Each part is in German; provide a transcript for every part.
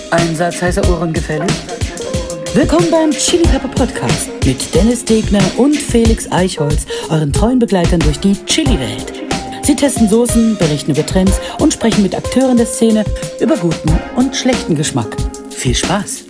Einsatz heißer Ohren gefällig? Willkommen beim Chili Pepper Podcast mit Dennis Degner und Felix Eichholz, euren treuen Begleitern durch die Chili-Welt. Sie testen Soßen, berichten über Trends und sprechen mit Akteuren der Szene über guten und schlechten Geschmack. Viel Spaß!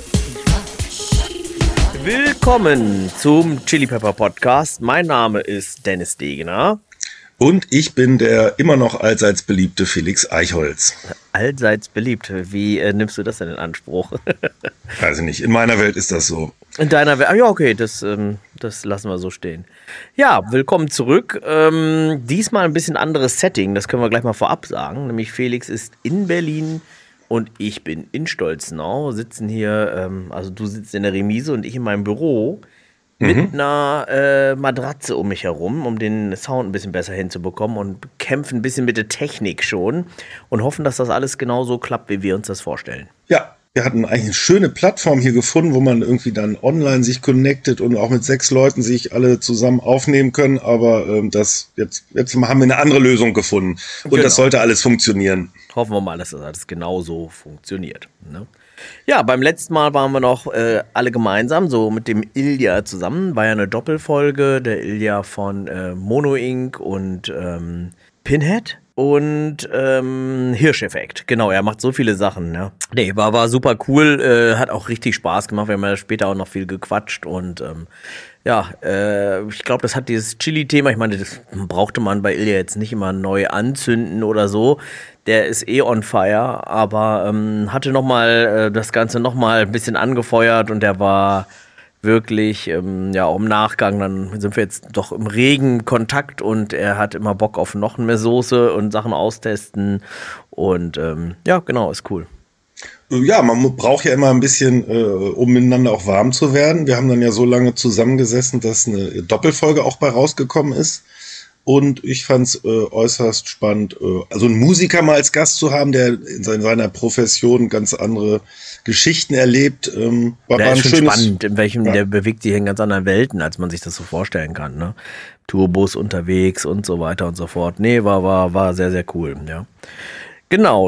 Willkommen zum Chili Pepper Podcast. Mein Name ist Dennis Degner. Und ich bin der immer noch allseits beliebte Felix Eichholz. Allseits beliebt. Wie nimmst du das denn in Anspruch? Weiß ich nicht. In meiner Welt ist das so. In deiner Welt? Ja, okay, das lassen wir so stehen. Ja, willkommen zurück. Diesmal ein bisschen anderes Setting. Das können wir gleich mal vorab sagen. Nämlich Felix ist in Berlin und ich bin in Stolzenau. Sitzen hier, also du sitzt in der Remise und ich in meinem Büro. Mit einer Matratze um mich herum, um den Sound ein bisschen besser hinzubekommen und kämpfen ein bisschen mit der Technik schon und hoffen, dass das alles genauso klappt, wie wir uns das vorstellen. Ja, wir hatten eigentlich eine schöne Plattform hier gefunden, wo man irgendwie dann online sich connectet und auch mit 6 Leuten sich alle zusammen aufnehmen können, aber jetzt haben wir eine andere Lösung gefunden und Das sollte alles funktionieren. Hoffen wir mal, dass das alles genauso funktioniert, ne? Ja, beim letzten Mal waren wir noch alle gemeinsam, so mit dem Ilja zusammen. War ja eine Doppelfolge, der Ilja von Mono Inc. und Pinhead und Hirscheffekt. Genau, er macht so viele Sachen. Ne? Nee, war super cool, hat auch richtig Spaß gemacht. Wir haben ja später auch noch viel gequatscht und ich glaube, das hat dieses Chili-Thema, ich meine, das brauchte man bei Ilja jetzt nicht immer neu anzünden oder so. Der ist on fire, aber hatte nochmal das Ganze nochmal ein bisschen angefeuert und der war wirklich, auch im Nachgang, dann sind wir jetzt doch im regen Kontakt und er hat immer Bock auf noch mehr Soße und Sachen austesten und genau, ist cool. Ja, man braucht ja immer ein bisschen, um miteinander auch warm zu werden. Wir haben dann ja so lange zusammengesessen, dass eine Doppelfolge auch bei rausgekommen ist. Und ich fand es äußerst spannend, also einen Musiker mal als Gast zu haben, der in seiner Profession ganz andere Geschichten erlebt. Der ist schon spannend, der bewegt sich in ganz anderen Welten, als man sich das so vorstellen kann. Ne? Tourbus unterwegs und so weiter und so fort. Nee, war sehr, sehr cool. Ja. Genau,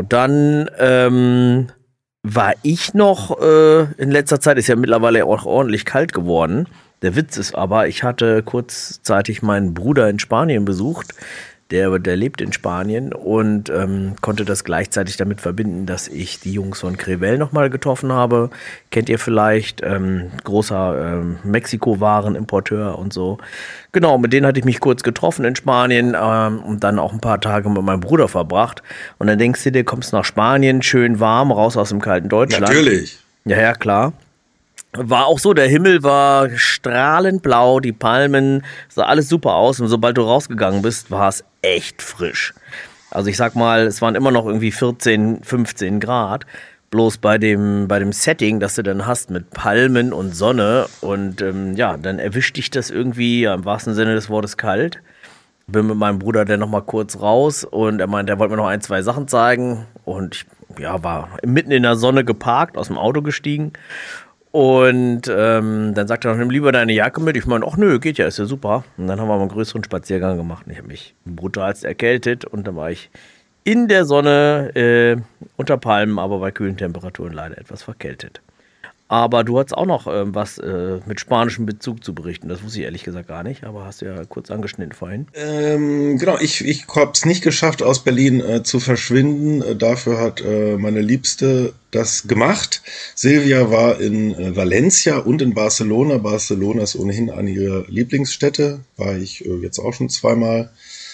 dann war ich noch in letzter Zeit, ist ja mittlerweile auch ordentlich kalt geworden. Der Witz ist aber, ich hatte kurzzeitig meinen Bruder in Spanien besucht, der lebt in Spanien und konnte das gleichzeitig damit verbinden, dass ich die Jungs von Crevel nochmal getroffen habe. Kennt ihr vielleicht, großer Mexiko-Waren-Importeur und so. Genau, mit denen hatte ich mich kurz getroffen in Spanien und dann auch ein paar Tage mit meinem Bruder verbracht. Und dann denkst du dir, kommst nach Spanien, schön warm, raus aus dem kalten Deutschland. Natürlich. Ja, klar. War auch so, der Himmel war strahlend blau, die Palmen, sah alles super aus und sobald du rausgegangen bist, war es echt frisch. Also ich sag mal, es waren immer noch irgendwie 14, 15 Grad, bloß bei dem Setting, das du dann hast mit Palmen und Sonne und dann erwischt dich das irgendwie im wahrsten Sinne des Wortes kalt. Bin mit meinem Bruder dann nochmal kurz raus und er meinte, er wollte mir noch 1, 2 Sachen zeigen und ich war mitten in der Sonne geparkt, aus dem Auto gestiegen. Und dann sagt er noch, nimm lieber deine Jacke mit. Ich meine, ach nö, geht ja, ist ja super. Und dann haben wir mal einen größeren Spaziergang gemacht. Und ich habe mich brutalst erkältet und dann war ich in der Sonne unter Palmen, aber bei kühlen Temperaturen leider etwas verkältet. Aber du hattest auch noch was mit spanischem Bezug zu berichten. Das wusste ich ehrlich gesagt gar nicht, aber hast du ja kurz angeschnitten vorhin. Genau, ich habe es nicht geschafft, aus Berlin zu verschwinden. Dafür hat meine Liebste das gemacht. Silvia war in Valencia und in Barcelona. Barcelona ist ohnehin eine ihrer Lieblingsstädte. War ich jetzt auch schon 2-mal.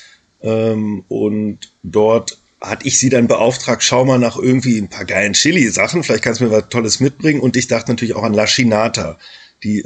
Und dort hatte ich sie dann beauftragt, schau mal nach irgendwie ein paar geilen Chili-Sachen, vielleicht kannst du mir was Tolles mitbringen. Und ich dachte natürlich auch an La Chinata, die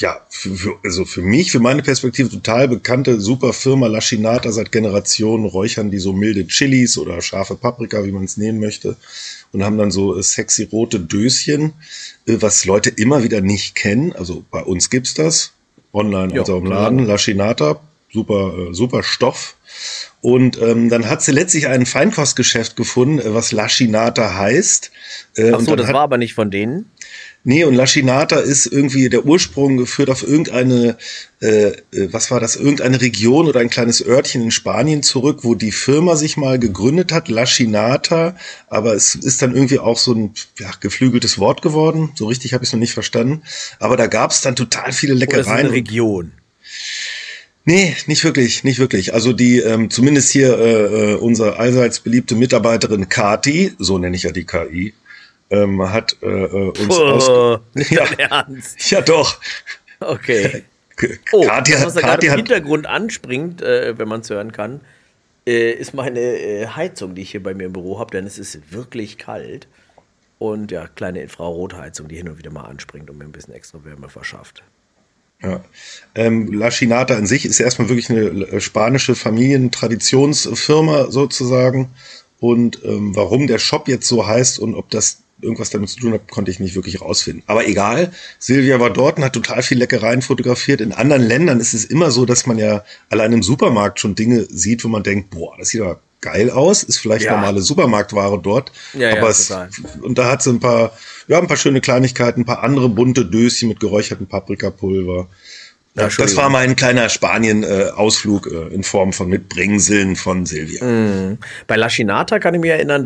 für mich, für meine Perspektive total bekannte, super Firma La Chinata. Seit Generationen räuchern die so milde Chilis oder scharfe Paprika, wie man es nehmen möchte, und haben dann so sexy rote Döschen, was Leute immer wieder nicht kennen. Also bei uns gibt's das, online, also im Laden, La Chinata, super Stoff. Und dann hat sie letztlich ein Feinkostgeschäft gefunden, was La Chinata heißt. Ach so, das war aber nicht von denen? Nee, und Lachinata ist irgendwie, der Ursprung führt auf irgendeine, was war das, irgendeine Region oder ein kleines Örtchen in Spanien zurück, wo die Firma sich mal gegründet hat, Lachinata, aber es ist dann irgendwie auch so ein geflügeltes Wort geworden, so richtig habe ich es noch nicht verstanden, aber da gab es dann total viele Leckereien. Oder ist es eine Region? Nee, nicht wirklich. Also die, zumindest hier unsere allseits beliebte Mitarbeiterin Kati, so nenne ich ja die KI, hat uns nicht dein Ernst. Ja, doch. Okay. Kati was da gerade im hat Hintergrund anspringt, wenn man es hören kann, ist meine Heizung, die ich hier bei mir im Büro habe, denn es ist wirklich kalt. Und ja, kleine Infrarotheizung, die hin und wieder mal anspringt und mir ein bisschen extra Wärme verschafft. Ja. Lachinata an sich ist erstmal wirklich eine spanische Familientraditionsfirma sozusagen. Und warum der Shop jetzt so heißt und ob das irgendwas damit zu tun hat, konnte ich nicht wirklich rausfinden. Aber egal, Silvia war dort und hat total viel Leckereien fotografiert. In anderen Ländern ist es immer so, dass man ja allein im Supermarkt schon Dinge sieht, wo man denkt, boah, das sieht aber geil aus, ist vielleicht normale Supermarktware dort. Aber und da hat sie ein paar schöne Kleinigkeiten, ein paar andere bunte Döschen mit geräuchertem Paprikapulver. Ja, das war mein kleiner Spanien-Ausflug in Form von Mitbringseln von Silvia. Bei Lachinata kann ich mich erinnern,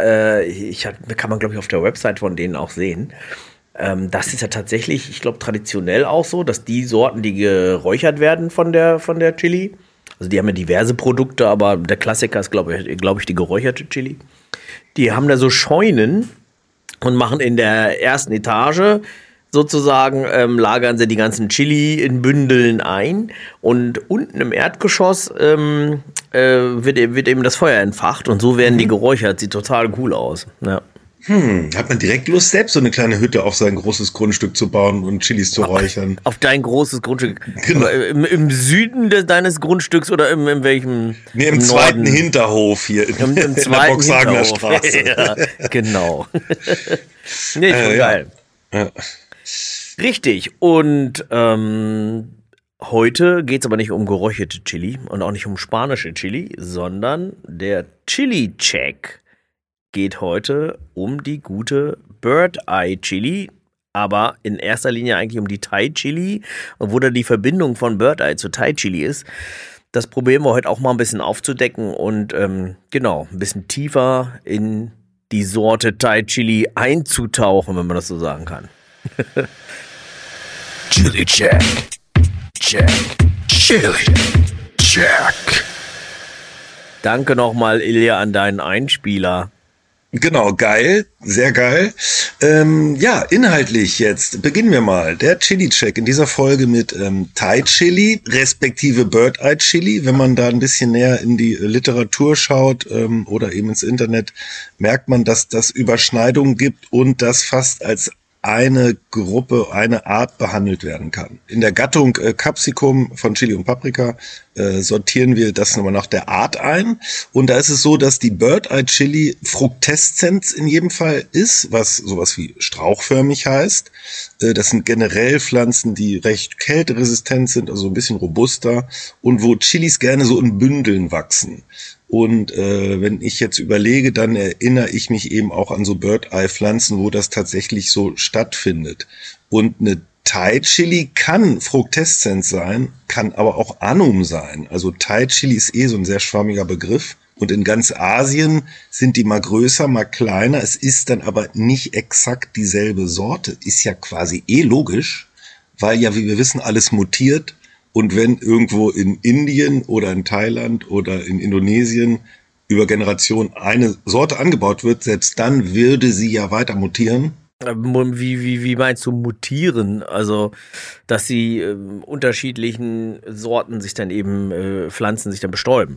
kann man, glaube ich, auf der Website von denen auch sehen. Das ist ja tatsächlich, ich glaube, traditionell auch so, dass die Sorten, die geräuchert werden von der Chili, also die haben ja diverse Produkte, aber der Klassiker ist, glaube ich, die geräucherte Chili. Die haben da so Scheunen und machen in der ersten Etage sozusagen, lagern sie die ganzen Chili in Bündeln ein und unten im Erdgeschoss wird eben das Feuer entfacht und so werden die geräuchert. Sieht total cool aus. Ja. Hat man direkt Lust, selbst so eine kleine Hütte auf sein großes Grundstück zu bauen und Chilis zu räuchern? Auf dein großes Grundstück? Genau. Im Süden deines Grundstücks oder im welchem? Nee, im zweiten Hinterhof hier in der Boxhagener Straße. Ja, genau. Nee, schon geil. Ja. Richtig. Und heute geht es aber nicht um geräucherte Chili und auch nicht um spanische Chili, sondern der Chili-Check geht heute um die gute Bird-Eye-Chili, aber in erster Linie eigentlich um die Thai-Chili, wo da die Verbindung von Bird-Eye zu Thai-Chili ist. Das probieren wir heute auch mal ein bisschen aufzudecken und ein bisschen tiefer in die Sorte Thai-Chili einzutauchen, wenn man das so sagen kann. Chili Check. Check. Chili Check. Danke nochmal, Ilja, an deinen Einspieler. Genau, geil, sehr geil. Inhaltlich jetzt beginnen wir mal. Der Chili-Check in dieser Folge mit Thai-Chili, respektive Bird-Eye-Chili. Wenn man da ein bisschen näher in die Literatur schaut oder eben ins Internet, merkt man, dass das Überschneidungen gibt und das fast als eine Gruppe, eine Art behandelt werden kann. In der Gattung Capsicum von Chili und Paprika sortieren wir das nochmal nach der Art ein. Und da ist es so, dass die Bird-Eye Chili frukteszent in jedem Fall ist, was sowas wie strauchförmig heißt. Das sind generell Pflanzen, die recht kälteresistent sind, also ein bisschen robuster und wo Chilis gerne so in Bündeln wachsen. Und wenn ich jetzt überlege, dann erinnere ich mich eben auch an so Bird-Eye-Pflanzen, wo das tatsächlich so stattfindet. Und eine Thai-Chili kann frukteszent sein, kann aber auch Annum sein. Also Thai-Chili ist so ein sehr schwammiger Begriff. Und in ganz Asien sind die mal größer, mal kleiner. Es ist dann aber nicht exakt dieselbe Sorte. Ist ja quasi logisch, weil ja, wie wir wissen, alles mutiert. Und wenn irgendwo in Indien oder in Thailand oder in Indonesien über Generationen eine Sorte angebaut wird, selbst dann würde sie ja weiter mutieren. Wie meinst du mutieren? Also, dass sie unterschiedlichen Sorten sich dann eben, Pflanzen sich dann bestäuben?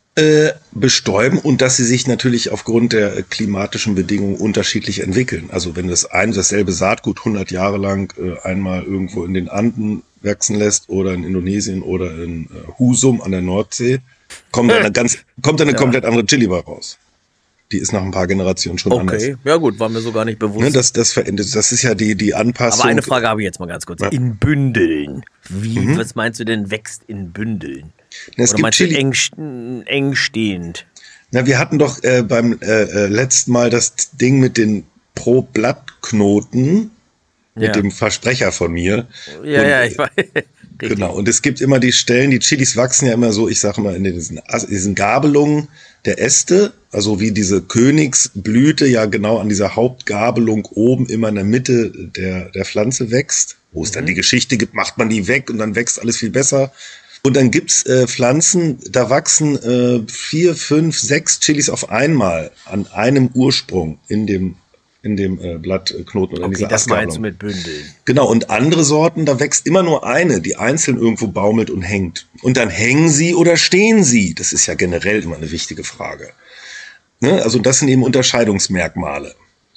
Bestäuben und dass sie sich natürlich aufgrund der klimatischen Bedingungen unterschiedlich entwickeln. Also wenn das dasselbe Saatgut 100 Jahre lang einmal irgendwo in den Anden wachsen lässt oder in Indonesien oder in Husum an der Nordsee, kommt eine komplett andere Chili bei raus. Die ist nach ein paar Generationen schon anders. Okay, ja gut, war mir so gar nicht bewusst. Ne, das verändert, das ist ja die Anpassung. Aber eine Frage habe ich jetzt mal ganz kurz. Ja. In Bündeln. Was meinst du denn wächst in Bündeln? Es Oder meinst du eng stehend? Na, wir hatten doch beim letzten Mal das Ding mit den Pro-Blattknoten. mit dem Versprecher von mir. Ja, ich weiß. Genau, und es gibt immer die Stellen, die Chilis wachsen ja immer so, ich sage mal, in diesen Gabelungen der Äste, also wie diese Königsblüte ja genau an dieser Hauptgabelung oben immer in der Mitte der Pflanze wächst, wo es dann die Geschichte gibt, macht man die weg und dann wächst alles viel besser. Und dann gibt's Pflanzen, da wachsen 4, 5, 6 Chilis auf einmal an einem Ursprung in dem Blattknoten oder in dieser Astgabelung. Das meinst du mit Bündeln. Genau, und andere Sorten, da wächst immer nur eine, die einzeln irgendwo baumelt und hängt. Und dann hängen sie oder stehen sie? Das ist ja generell immer eine wichtige Frage. Ne? Also das sind eben Unterscheidungsmerkmale.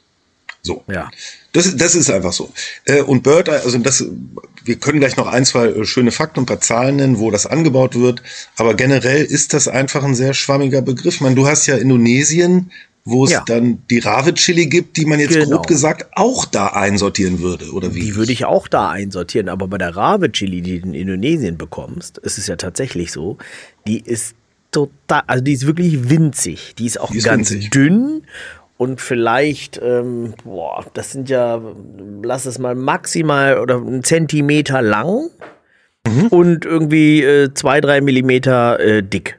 So. Ja. Das ist einfach so. Und Bird Eye, also wir können gleich noch 1, 2 schöne Fakten und ein paar Zahlen nennen, wo das angebaut wird. Aber generell ist das einfach ein sehr schwammiger Begriff. Ich meine, du hast ja Indonesien, wo es dann die Rawit-Chili gibt, die man jetzt grob gesagt auch da einsortieren würde, oder wie? Die würde ich auch da einsortieren, aber bei der Rawit-Chili, die du in Indonesien bekommst, ist es ja tatsächlich so, die ist total, also die ist wirklich winzig. Die ist auch ganz dünn und vielleicht, das sind ja, lass es mal maximal oder 1 Zentimeter lang und irgendwie 2, 3 Millimeter dick.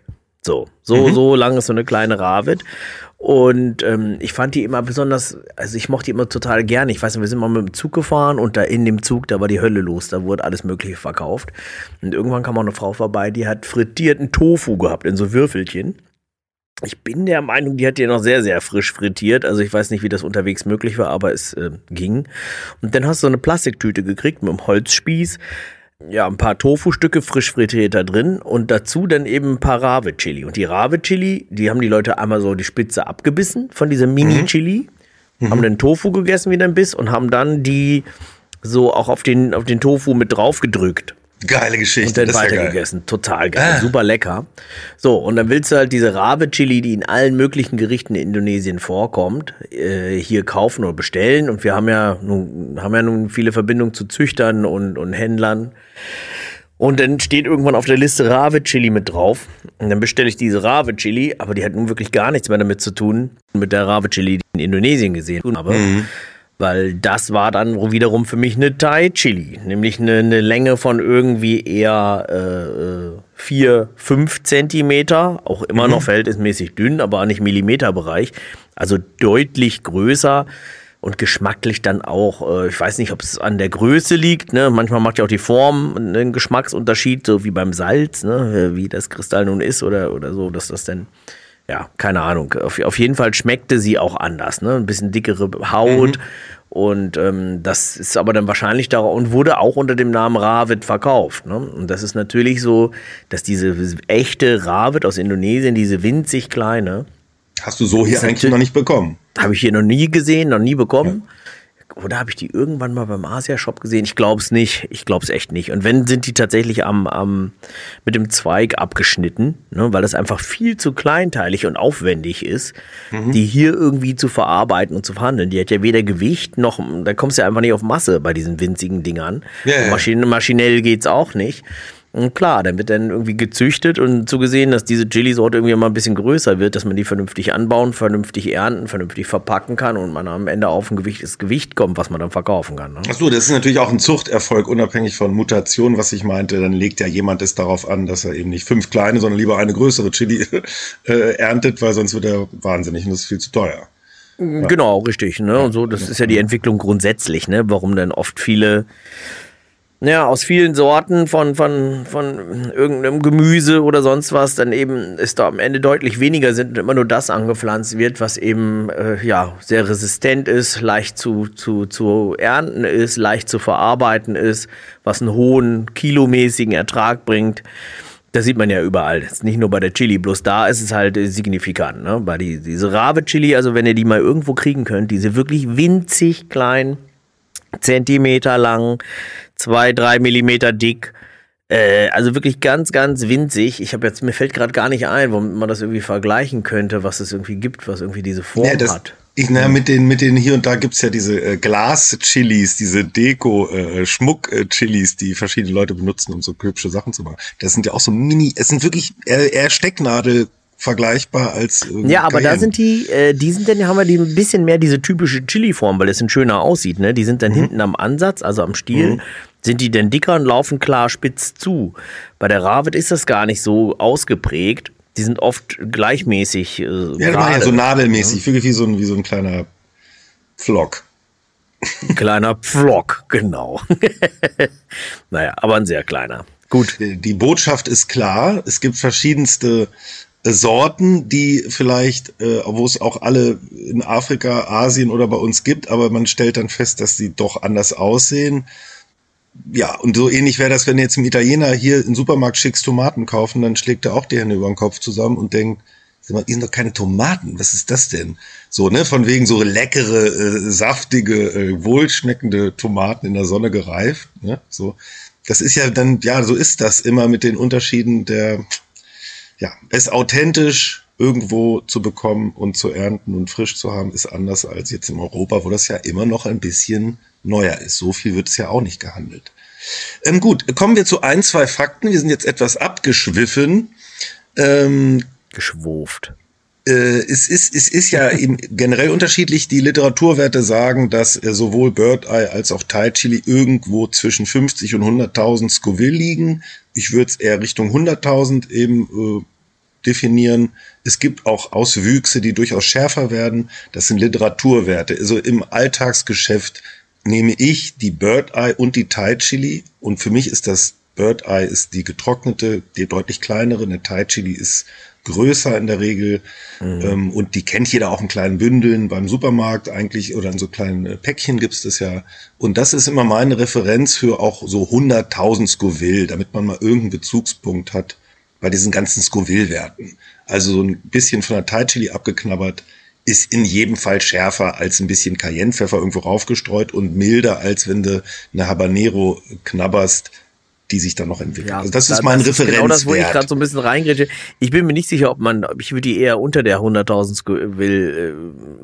So lang ist so eine kleine Rawit. Und ich fand die immer besonders, also ich mochte die immer total gerne. Ich weiß nicht, wir sind mal mit dem Zug gefahren und da in dem Zug, da war die Hölle los, da wurde alles Mögliche verkauft. Und irgendwann kam auch eine Frau vorbei, die hat frittierten Tofu gehabt in so Würfelchen. Ich bin der Meinung, die hat die noch sehr, sehr frisch frittiert. Also ich weiß nicht, wie das unterwegs möglich war, aber es ging. Und dann hast du so eine Plastiktüte gekriegt mit einem Holzspieß. Ja, ein paar Tofu-Stücke frisch frittiert da drin und dazu dann eben ein paar Rawit-Chili. Und die Rawit-Chili, die haben die Leute einmal so die Spitze abgebissen von dieser Mini-Chili, haben den Tofu gegessen wie ein Biss und haben dann die so auch auf den Tofu mit drauf gedrückt. Geile Geschichte. Und dann weitergegessen. Total geil. Super lecker. So, und dann willst du halt diese Rawit-Chili, die in allen möglichen Gerichten in Indonesien vorkommt, hier kaufen oder bestellen. Und wir haben ja nun viele Verbindungen zu Züchtern und Händlern. Und dann steht irgendwann auf der Liste Rawit-Chili mit drauf. Und dann bestelle ich diese Rawit-Chili, aber die hat nun wirklich gar nichts mehr damit zu tun, mit der Rawit-Chili, die ich in Indonesien gesehen habe. Weil das war dann wiederum für mich eine Thai-Chili, nämlich eine Länge von irgendwie eher 4, 5 Zentimeter, auch immer noch verhältnismäßig dünn, aber nicht Millimeterbereich, also deutlich größer und geschmacklich dann auch, ich weiß nicht, ob es an der Größe liegt, ne? Manchmal macht ja auch die Form einen Geschmacksunterschied, so wie beim Salz, ne? Wie das Kristall nun ist oder so, dass das dann... Ja, keine Ahnung. Auf jeden Fall schmeckte sie auch anders, ne? Ein bisschen dickere Haut. Und das ist aber dann wahrscheinlich da und wurde auch unter dem Namen Rawit verkauft. Ne? Und das ist natürlich so, dass diese echte Rawit aus Indonesien, diese winzig kleine. Hast du so hier eigentlich noch nicht bekommen? Habe ich hier noch nie gesehen, noch nie bekommen. Ja. Oder habe ich die irgendwann mal beim Asia-Shop gesehen? Ich glaube es nicht. Ich glaube es echt nicht. Und wenn, sind die tatsächlich mit dem Zweig abgeschnitten, ne, weil das einfach viel zu kleinteilig und aufwendig ist, die hier irgendwie zu verarbeiten und zu verhandeln. Die hat ja weder Gewicht noch, da kommst du ja einfach nicht auf Masse bei diesen winzigen Dingern. Ja. Maschinell geht's auch nicht. Und klar, dann wird dann irgendwie gezüchtet und zugesehen, dass diese Chili-Sorte irgendwie mal ein bisschen größer wird, dass man die vernünftig anbauen, vernünftig ernten, vernünftig verpacken kann und man am Ende auf ein Gewicht kommt, was man dann verkaufen kann. Ne? Achso, das ist natürlich auch ein Zuchterfolg, unabhängig von Mutation, was ich meinte. Dann legt ja jemand es darauf an, dass er eben nicht 5 kleine, sondern lieber eine größere Chili erntet, weil sonst wird er wahnsinnig und das ist viel zu teuer. Ja. Genau, richtig. Ne? Und so, das ist ja die Entwicklung grundsätzlich, ne? Warum dann oft viele... Ja, aus vielen Sorten von irgendeinem Gemüse oder sonst was, dann eben ist da am Ende deutlich weniger sind und immer nur das angepflanzt wird, was eben sehr resistent ist, leicht zu ernten ist, leicht zu verarbeiten ist, was einen hohen kilomäßigen Ertrag bringt. Das sieht man ja überall. Das ist nicht nur bei der Chili, bloß da ist es halt signifikant. Ne? Bei diese Rawit-Chili, also wenn ihr die mal irgendwo kriegen könnt, diese wirklich winzig klein, Zentimeter lang, 2, 3 Millimeter dick, also wirklich ganz, ganz winzig. Mir fällt gerade gar nicht ein, womit man das irgendwie vergleichen könnte, was es irgendwie gibt, was irgendwie diese Form hat. Mit den hier und da gibt's ja diese Glas-Chilis, diese Deko-Schmuck-Chilis, die verschiedene Leute benutzen, um so hübsche Sachen zu machen. Das sind ja auch so es sind wirklich eher Stecknadel vergleichbar als Ja, aber Cayenne. da sind haben wir die ein bisschen mehr diese typische Chili-Form, weil es ein schöner aussieht, ne? Die sind dann hinten am Ansatz, also am Stiel, sind die denn dicker und laufen klar spitz zu. Bei der Rawit ist das gar nicht so ausgeprägt. Die sind oft gleichmäßig Ja, die machen ja so nadelmäßig, wirklich wie so ein kleiner Flock. Kleiner Pflock, genau. Naja, aber ein sehr kleiner. Gut. Die Botschaft ist klar. Es gibt verschiedenste Sorten, die vielleicht, wo es auch alle in Afrika, Asien oder bei uns gibt, aber man stellt dann fest, dass die doch anders aussehen. Ja, und so ähnlich wäre das, wenn du jetzt einem Italiener hier im Supermarkt schickst Tomaten kaufen, dann schlägt er auch die Hände über den Kopf zusammen und denkt, sag mal, hier sind doch keine Tomaten, was ist das denn? So, ne, von wegen so leckere, saftige, wohlschmeckende Tomaten in der Sonne gereift, ne, so. Das ist ja dann, ja, so ist das immer mit den Unterschieden es authentisch irgendwo zu bekommen und zu ernten und frisch zu haben, ist anders als jetzt in Europa, wo das ja immer noch ein bisschen neuer ist. So viel wird es ja auch nicht gehandelt. Gut, kommen wir zu 1, 2 Fakten. Wir sind jetzt etwas abgeschwiffen. Geschwurft. Es ist ja eben generell unterschiedlich. Die Literaturwerte sagen, dass sowohl Bird Eye als auch Thai Chili irgendwo zwischen 50 und 100.000 Scoville liegen. Ich würde es eher Richtung 100.000 eben definieren. Es gibt auch Auswüchse, die durchaus schärfer werden. Das sind Literaturwerte. Also im Alltagsgeschäft nehme ich die Bird Eye und die Thai Chili. Und für mich ist das Bird Eye ist die getrocknete, die deutlich kleinere. Eine Thai Chili ist größer in der Regel. Und die kennt jeder auch in kleinen Bündeln beim Supermarkt eigentlich oder in so kleinen Päckchen gibt's das ja. Und das ist immer meine Referenz für auch so 100.000 Scoville, damit man mal irgendeinen Bezugspunkt hat bei diesen ganzen Scoville-Werten. Also so ein bisschen von der Thai Chili abgeknabbert ist in jedem Fall schärfer als ein bisschen Cayennepfeffer irgendwo raufgestreut und milder, als wenn du eine Habanero knabberst, die sich dann noch entwickelt. Ja, also das ist mein Referenzwert. Genau das, wo ich gerade so ein bisschen reingrätsche. Ich bin mir nicht sicher, ich würde die eher unter der 100.000 Scoville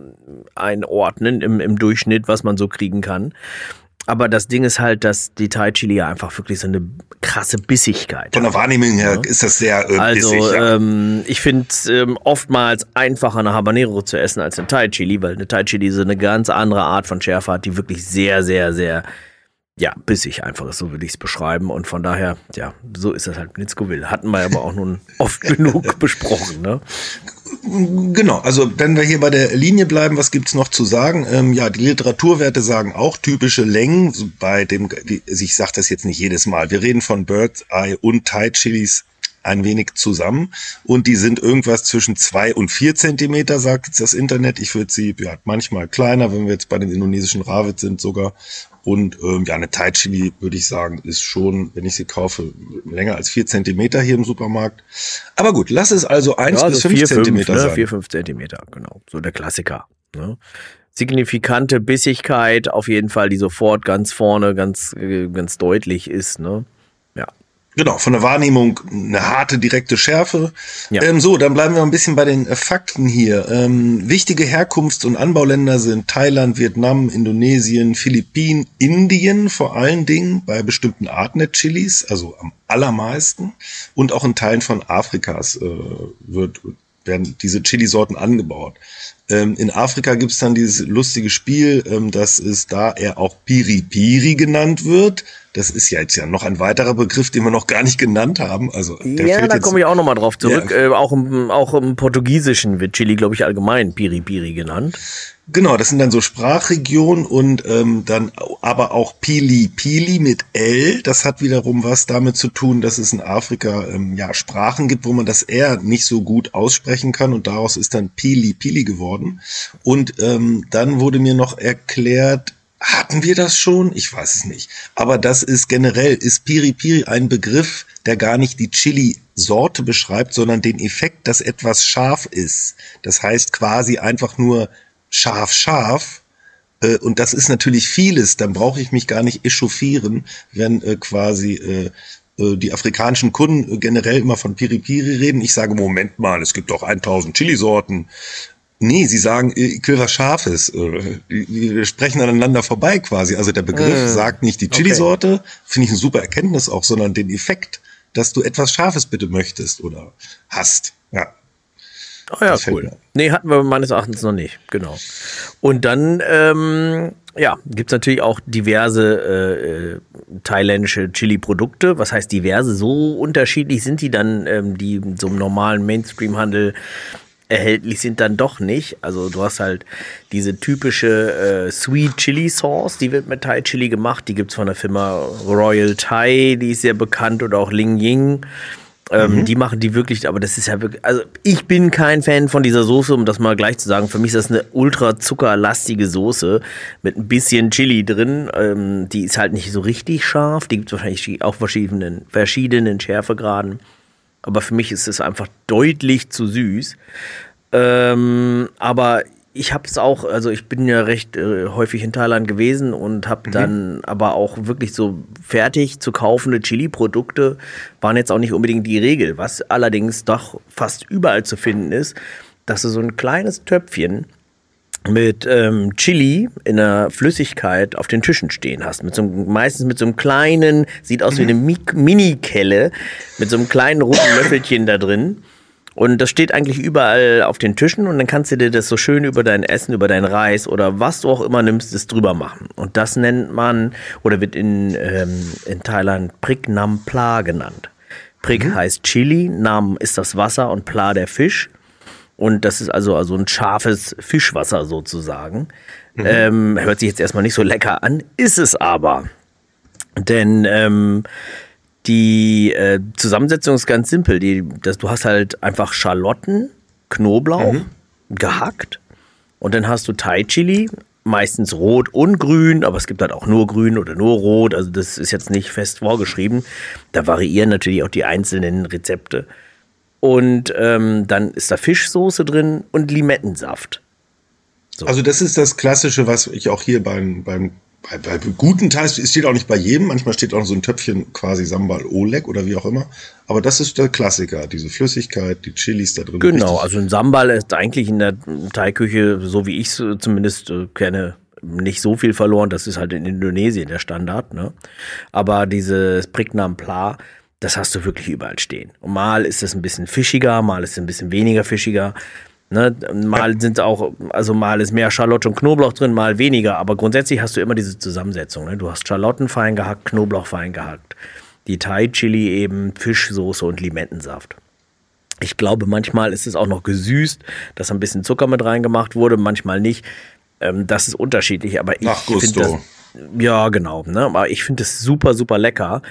einordnen im Durchschnitt, was man so kriegen kann. Aber das Ding ist halt, dass die Thai Chili ja einfach wirklich so eine krasse Bissigkeit von der Wahrnehmung her ist das sehr bissig. Ja. Ich finde es oftmals einfacher, eine Habanero zu essen als eine Thai Chili, weil eine Thai Chili so eine ganz andere Art von Schärfe hat, die wirklich sehr, sehr, sehr bissig einfach ist, so würde ich es beschreiben. Und von daher, ja, so ist das halt mit Scoville. Hatten wir aber auch nun oft genug besprochen, ne? Genau, also wenn wir hier bei der Linie bleiben, was gibt's noch zu sagen? Die Literaturwerte sagen auch typische Längen. Ich sage das jetzt nicht jedes Mal. Wir reden von Bird's Eye und Thai Chilis ein wenig zusammen und die sind irgendwas zwischen 2 und 4 Zentimeter, sagt jetzt das Internet. Ich würde sie manchmal kleiner, wenn wir jetzt bei den indonesischen Rawit sind sogar. Und eine Thai Chili, würde ich sagen, ist schon, wenn ich sie kaufe, länger als 4 Zentimeter hier im Supermarkt. Aber gut, lass es also 1 bis 5 Zentimeter sein. 4, 5 Zentimeter, genau. So der Klassiker. Ne? Signifikante Bissigkeit, auf jeden Fall, die sofort ganz vorne ganz deutlich ist. Ne? Ja. Genau, von der Wahrnehmung eine harte, direkte Schärfe. Ja. Dann bleiben wir ein bisschen bei den Fakten hier. Wichtige Herkunfts- und Anbauländer sind Thailand, Vietnam, Indonesien, Philippinen, Indien vor allen Dingen bei bestimmten Arten der Chilis, also am allermeisten. Und auch in Teilen von Afrikas werden diese Chilisorten angebaut. In Afrika gibt's dann dieses lustige Spiel, dass es da eher auch Piri Piri genannt wird. Das ist ja jetzt noch ein weiterer Begriff, den wir noch gar nicht genannt haben. Also da komme ich auch nochmal drauf zurück. Ja. Auch im Portugiesischen wird Chili, glaube ich, allgemein Piri Piri genannt. Genau, das sind dann so Sprachregionen und dann aber auch Pili Pili mit L. Das hat wiederum was damit zu tun, dass es in Afrika Sprachen gibt, wo man das R nicht so gut aussprechen kann und daraus ist dann Pili Pili geworden. Und dann wurde mir noch erklärt, hatten wir das schon? Ich weiß es nicht. Aber ist Piri Piri ein Begriff, der gar nicht die Chili-Sorte beschreibt, sondern den Effekt, dass etwas scharf ist. Das heißt quasi einfach nur scharf. Und das ist natürlich vieles. Dann brauche ich mich gar nicht echauffieren, wenn die afrikanischen Kunden generell immer von Piri Piri reden. Ich sage, Moment mal, es gibt doch 1000 Chilisorten. Nee, sie sagen, ich will was Scharfes. Wir sprechen aneinander vorbei quasi. Also der Begriff sagt nicht die Chilisorte, finde ich eine super Erkenntnis auch, sondern den Effekt, dass du etwas Scharfes bitte möchtest oder hast. Ja. Oh ja, cool. Nee, hatten wir meines Erachtens noch nicht, genau. Und dann, gibt es natürlich auch diverse thailändische Chili-Produkte. Was heißt diverse? So unterschiedlich sind die dann, die in so einem normalen Mainstream-Handel erhältlich sind, dann doch nicht. Also du hast halt diese typische Sweet Chili Sauce, die wird mit Thai Chili gemacht. Die gibt's von der Firma Royal Thai, die ist sehr bekannt, oder auch Ling Ying. Die machen die wirklich, aber das ist ja wirklich, also ich bin kein Fan von dieser Soße, um das mal gleich zu sagen. Für mich ist das eine ultra zuckerlastige Soße mit ein bisschen Chili drin. Die ist halt nicht so richtig scharf. Die gibt es wahrscheinlich auch verschiedenen Schärfegraden. Aber für mich ist es einfach deutlich zu süß. Aber ich habe es auch, also ich bin ja recht häufig in Thailand gewesen und habe dann aber auch wirklich so fertig zu kaufende Chili-Produkte waren jetzt auch nicht unbedingt die Regel. Was allerdings doch fast überall zu finden ist, dass du so ein kleines Töpfchen mit Chili in der Flüssigkeit auf den Tischen stehen hast. Meistens mit so einem kleinen, sieht aus wie eine Mini-Kelle, mit so einem kleinen runden Löffelchen da drin. Und das steht eigentlich überall auf den Tischen und dann kannst du dir das so schön über dein Essen, über deinen Reis oder was du auch immer nimmst, das drüber machen. Und das nennt man, oder wird in Thailand Prik Nam Pla genannt. Prik heißt Chili, Nam ist das Wasser und Pla der Fisch. Und das ist also ein scharfes Fischwasser sozusagen. Hört sich jetzt erstmal nicht so lecker an, ist es aber. Denn die Zusammensetzung ist ganz simpel. Du hast halt einfach Schalotten, Knoblauch, gehackt. Und dann hast du Thai-Chili, meistens rot und grün, aber es gibt halt auch nur grün oder nur rot. Also das ist jetzt nicht fest vorgeschrieben. Da variieren natürlich auch die einzelnen Rezepte. Und dann ist da Fischsoße drin und Limettensaft. So. Also das ist das Klassische, was ich auch hier bei guten Thais, es steht auch nicht bei jedem, manchmal steht auch so ein Töpfchen quasi Sambal Oleg oder wie auch immer. Aber das ist der Klassiker, diese Flüssigkeit, die Chilis da drin. Genau, also ein Sambal ist eigentlich in der Thai-Küche, so wie ich es zumindest kenne, nicht so viel verloren. Das ist halt in Indonesien der Standard, ne? Aber dieses Prik Nam Pla, das hast du wirklich überall stehen. Und mal ist es ein bisschen fischiger, mal ist es ein bisschen weniger fischiger. Ne? Mal mal ist mehr Schalotte und Knoblauch drin, mal weniger. Aber grundsätzlich hast du immer diese Zusammensetzung. Ne? Du hast Schalotten fein gehackt, Knoblauch fein gehackt. Die Thai-Chili eben, Fischsoße und Limettensaft. Ich glaube, manchmal ist es auch noch gesüßt, dass ein bisschen Zucker mit reingemacht wurde, manchmal nicht. Das ist unterschiedlich, aber ich finde das, ja, genau. Ne? Aber ich finde es super, super lecker.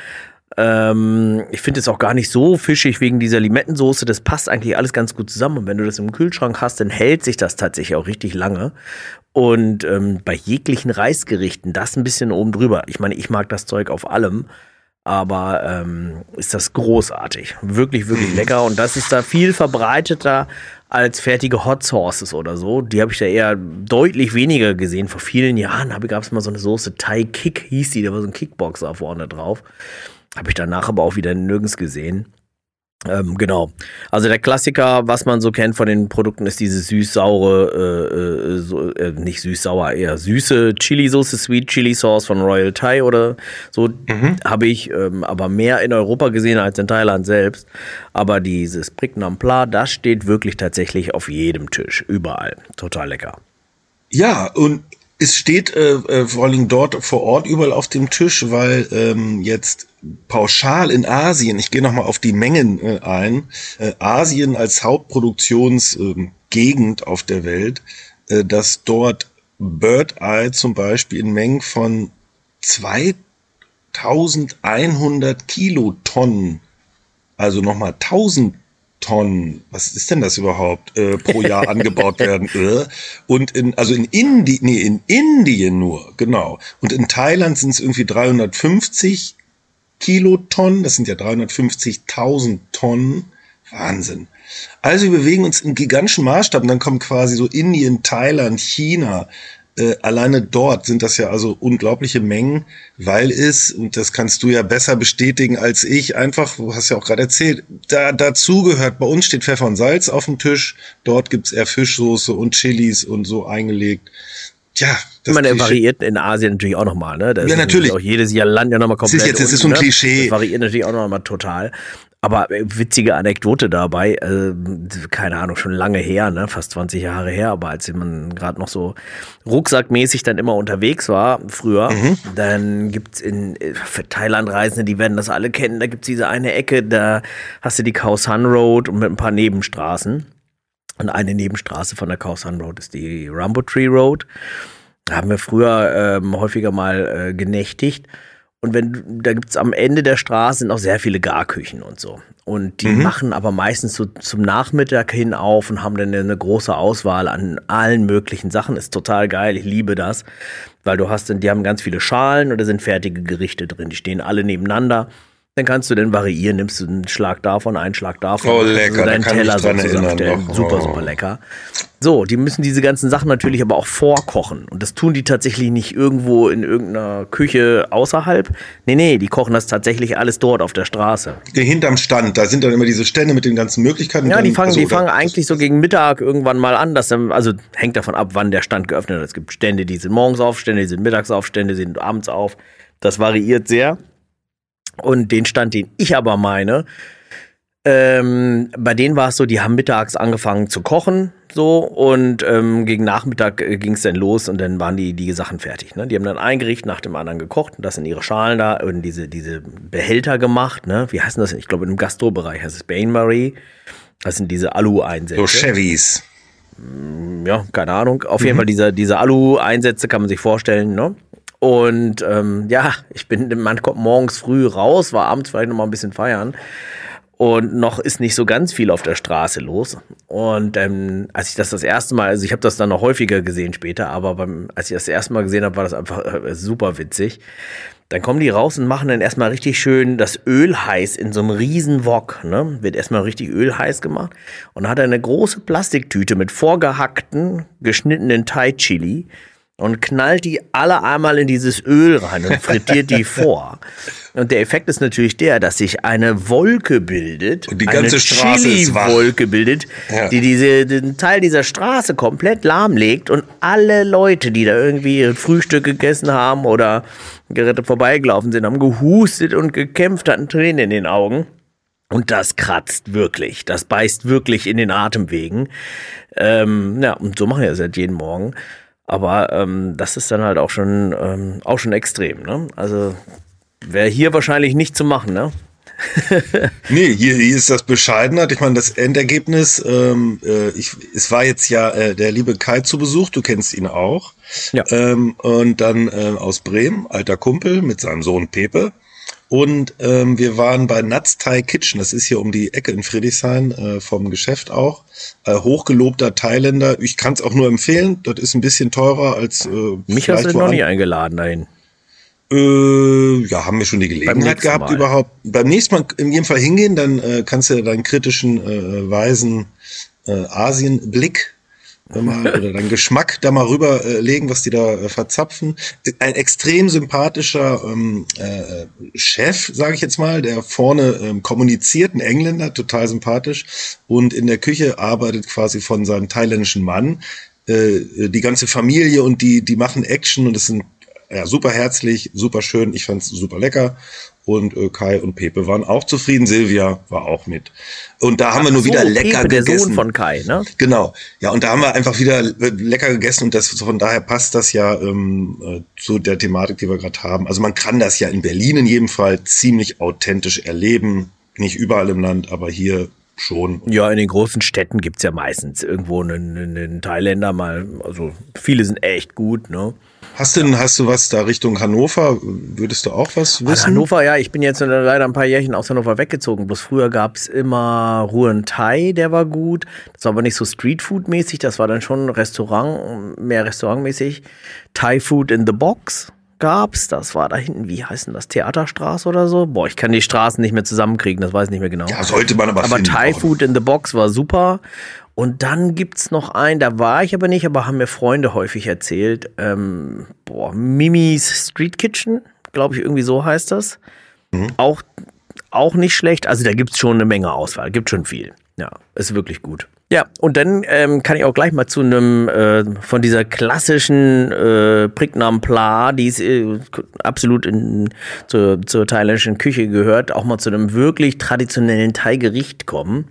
Ich finde es auch gar nicht so fischig wegen dieser Limettensoße. Das passt eigentlich alles ganz gut zusammen. Und wenn du das im Kühlschrank hast, dann hält sich das tatsächlich auch richtig lange. Und bei jeglichen Reisgerichten das ein bisschen oben drüber. Ich meine, ich mag das Zeug auf allem. Aber ist das großartig. Wirklich, wirklich lecker. Und das ist da viel verbreiteter als fertige Hot Sauces oder so. Die habe ich da eher deutlich weniger gesehen. Vor vielen Jahren gab es mal so eine Soße, Thai Kick hieß die. Da war so ein Kickboxer vorne drauf. Habe ich danach aber auch wieder nirgends gesehen. Genau. Also der Klassiker, was man so kennt von den Produkten, ist diese süß-saure, nicht süß-sauer, eher süße Chili-Soße, Sweet Chili Sauce von Royal Thai oder so. Habe ich aber mehr in Europa gesehen als in Thailand selbst. Aber dieses Prik Nam Pla, das steht wirklich tatsächlich auf jedem Tisch, überall. Total lecker. Ja, und es steht vor allem dort vor Ort überall auf dem Tisch, weil jetzt pauschal in Asien, ich gehe nochmal auf die Mengen ein, Asien als Hauptproduktionsgegend auf der Welt, dass dort Bird Eye zum Beispiel in Mengen von 2100 Kilotonnen, also nochmal 1000 Tonnen, was ist denn das überhaupt, pro Jahr angebaut werden. Und in Indien nur, genau. Und in Thailand sind es irgendwie 350 Kilotonnen, das sind ja 350.000 Tonnen. Wahnsinn. Also wir bewegen uns im gigantischen Maßstab und dann kommen quasi so Indien, Thailand, China. Alleine dort sind das ja also unglaubliche Mengen, weil es, und das kannst du ja besser bestätigen als ich, einfach, du hast ja auch gerade erzählt, dazu gehört, bei uns steht Pfeffer und Salz auf dem Tisch, dort gibt's eher Fischsoße und Chilis und so eingelegt. Ja, das variiert in Asien natürlich auch nochmal, ne? Ja, natürlich. Auch jedes Land ja nochmal komplett. Das ist so ein Klischee. Das variiert natürlich auch nochmal total. Aber witzige Anekdote dabei, keine Ahnung, schon lange her, ne, fast 20 Jahre her, aber als man gerade noch so rucksackmäßig dann immer unterwegs war, früher, dann gibt's für Thailand-Reisende, die werden das alle kennen, da gibt's diese eine Ecke, da hast du die Khao San Road und mit ein paar Nebenstraßen. Und eine Nebenstraße von der Khao San Road ist die Rambo Tree Road. Da haben wir früher häufiger mal genächtigt. Und da gibt's am Ende der Straße sind auch sehr viele Garküchen und so. Und die machen aber meistens so zum Nachmittag hin auf und haben dann eine große Auswahl an allen möglichen Sachen. Ist total geil, ich liebe das. Weil die haben ganz viele Schalen und da sind fertige Gerichte drin. Die stehen alle nebeneinander. Dann kannst du dann variieren, nimmst du einen Schlag davon, einen Schlag davon. Oh, lecker, deinen Teller so zusammenstellen. Super, super lecker. So, die müssen diese ganzen Sachen natürlich aber auch vorkochen. Und das tun die tatsächlich nicht irgendwo in irgendeiner Küche außerhalb. Nee, die kochen das tatsächlich alles dort auf der Straße. Hinterm Stand, da sind dann immer diese Stände mit den ganzen Möglichkeiten. Ja, die fangen eigentlich so gegen Mittag irgendwann mal an. Also hängt davon ab, wann der Stand geöffnet ist. Es gibt Stände, die sind morgens auf, Stände, die sind mittags auf, Stände, die sind abends auf. Das variiert sehr. Und den Stand, den ich aber meine, bei denen war es so, die haben mittags angefangen zu kochen, so, und gegen Nachmittag ging es dann los und dann waren die Sachen fertig, ne? Die haben dann ein Gericht nach dem anderen gekocht und das in ihre Schalen da und diese Behälter gemacht, ne? Wie heißen das? Ich glaube, im Gastrobereich heißt es Bain-Marie. Das sind diese Alu-Einsätze. So Chevys. Ja, keine Ahnung. Auf jeden Fall diese Alu-Einsätze kann man sich vorstellen, ne? Und man kommt morgens früh raus, war abends vielleicht noch mal ein bisschen feiern und noch ist nicht so ganz viel auf der Straße los. Und als ich das erste Mal, also ich habe das dann noch häufiger gesehen später, aber als ich das erste Mal gesehen habe, war das einfach super witzig. Dann kommen die raus und machen dann erstmal richtig schön das Öl heiß in so einem riesen Wok, ne? Wird erstmal richtig Öl heiß gemacht und hat eine große Plastiktüte mit vorgehackten, geschnittenen Thai-Chili und knallt die alle einmal in dieses Öl rein und frittiert die vor. Und der Effekt ist natürlich der, dass sich eine Wolke bildet, und die ganze Straße ist wach. Wolke bildet, ja, die den Teil dieser Straße komplett lahmlegt und alle Leute, die da irgendwie ihr Frühstück gegessen haben oder gerade vorbeigelaufen sind, haben gehustet und gekämpft, hatten Tränen in den Augen. Und das kratzt wirklich, das beißt wirklich in den Atemwegen. Und so machen wir das halt jeden Morgen. Aber das ist dann halt auch schon extrem, ne? Also wäre hier wahrscheinlich nicht zu machen, ne? Nee, hier ist das bescheidener. Ich meine, das Endergebnis, es war jetzt ja der liebe Kai zu Besuch, du kennst ihn auch. Ja. Und dann aus Bremen, alter Kumpel mit seinem Sohn Pepe. Und wir waren bei Nuts Thai Kitchen, das ist hier um die Ecke in Friedrichshain, vom Geschäft auch. Hochgelobter Thailänder, ich kann es auch nur empfehlen, das ist ein bisschen teurer als mich hast du noch nie eingeladen dahin. Ja, haben wir schon die Gelegenheit gehabt überhaupt. Beim nächsten Mal in jedem Fall hingehen, dann kannst du deinen kritischen, weisen Asienblick oder deinen Geschmack da mal rüberlegen, was die da verzapfen. Ein extrem sympathischer Chef, sage ich jetzt mal, der vorne kommuniziert, ein Engländer, total sympathisch, und in der Küche arbeitet quasi von seinem thailändischen Mann die ganze Familie, und die machen Action, und es sind super herzlich, super schön. Ich fand's super lecker. Und Kai und Pepe waren auch zufrieden. Silvia war auch mit. Und da haben wir nur wieder lecker Pepe, gegessen. Der Sohn von Kai, ne? Genau. Ja, und da haben wir einfach wieder lecker gegessen. Und von daher passt das ja zu der Thematik, die wir gerade haben. Also man kann das ja in Berlin in jedem Fall ziemlich authentisch erleben. Nicht überall im Land, aber hier schon. Ja, in den großen Städten gibt's ja meistens irgendwo einen Thailänder mal. Also viele sind echt gut, ne? Hast du was da Richtung Hannover? Würdest du auch was wissen? Hannover, ja, ich bin jetzt leider ein paar Jährchen aus Hannover weggezogen. Bloß früher gab's immer Ruhen Thai, der war gut. Das war aber nicht so Streetfood-mäßig, das war dann schon mehr restaurantmäßig. Thai Food in the Box gab's, das war da hinten, wie heißt denn das, Theaterstraße oder so? Boah, ich kann die Straßen nicht mehr zusammenkriegen, das weiß ich nicht mehr genau. Ja, sollte man aber finden. Thai Food in the Box war super. Und dann gibt's noch einen, da war ich aber nicht, aber haben mir Freunde häufig erzählt. Mimis Street Kitchen, glaube ich, irgendwie so heißt das. Mhm. Auch nicht schlecht. Also da gibt's schon eine Menge Auswahl, gibt schon viel. Ja, ist wirklich gut. Ja, und dann kann ich auch gleich mal zu einem von dieser klassischen Phrik Nam Pla, die ist absolut zur thailändischen Küche gehört, auch mal zu einem wirklich traditionellen Thai-Gericht kommen.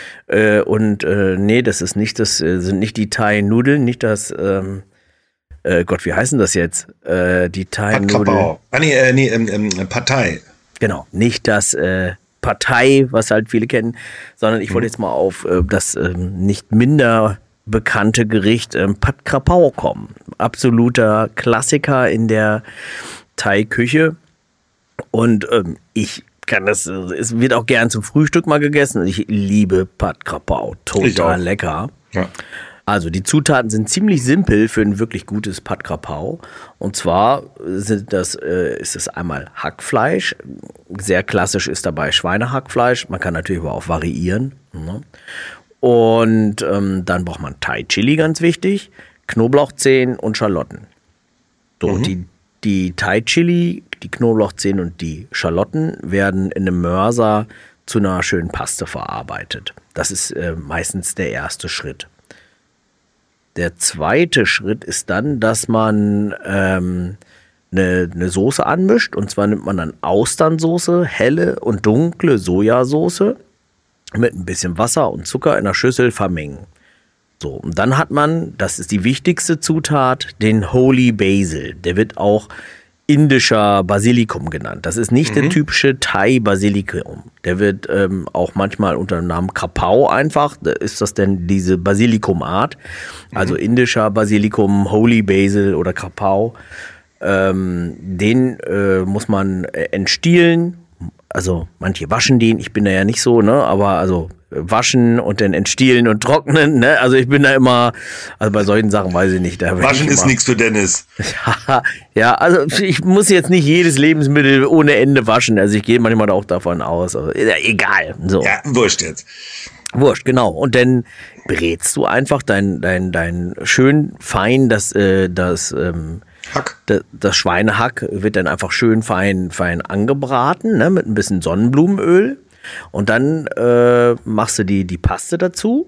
Nee, das ist nicht, das sind nicht die Thai-Nudeln, nicht das, Gott, wie heißen das jetzt? Die Thai-Nudeln. Pad Thai. Genau, nicht das Partei, was halt viele kennen, sondern ich wollte jetzt mal auf das nicht minder bekannte Gericht Pad Krapao kommen. Absoluter Klassiker in der Thai-Küche. Und ich kann das, es wird auch gern zum Frühstück mal gegessen. Und ich liebe Pad Krapao. Total lecker. Ja. Also die Zutaten sind ziemlich simpel für ein wirklich gutes Pad Krapao. Und zwar ist es einmal Hackfleisch. Sehr klassisch ist dabei Schweinehackfleisch. Man kann natürlich aber auch variieren. Ne? Und dann braucht man Thai Chili, ganz wichtig, Knoblauchzehen und Schalotten. So, die Thai Chili, die Knoblauchzehen und die Schalotten werden in einem Mörser zu einer schönen Paste verarbeitet. Das ist meistens der erste Schritt. Der zweite Schritt ist dann, dass man eine Soße anmischt. Und zwar nimmt man dann Austernsoße, helle und dunkle Sojasauce mit ein bisschen Wasser und Zucker in der Schüssel vermengen. So, und dann hat man, das ist die wichtigste Zutat, den Holy Basil. Der wird auch indischer Basilikum genannt. Das ist nicht der typische Thai-Basilikum. Der wird auch manchmal unter dem Namen Krapao einfach. Ist das denn diese Basilikumart? Also indischer Basilikum, Holy Basil oder Krapao. Den muss man entstielen. Also manche waschen den, ich bin da ja nicht so, ne? Aber also waschen und dann entstielen und trocknen, ne? Also ich bin da immer, also bei solchen Sachen weiß ich nicht. Waschen ist nichts für Dennis. Ja, also ich muss jetzt nicht jedes Lebensmittel ohne Ende waschen. Also ich gehe manchmal auch davon aus. Also, egal. So. Ja, wurscht jetzt. Wurscht, genau. Und dann brätst du einfach dein schön fein, das Hack. Das Schweinehack wird dann einfach schön fein angebraten, ne, mit ein bisschen Sonnenblumenöl. Und dann machst du die Paste dazu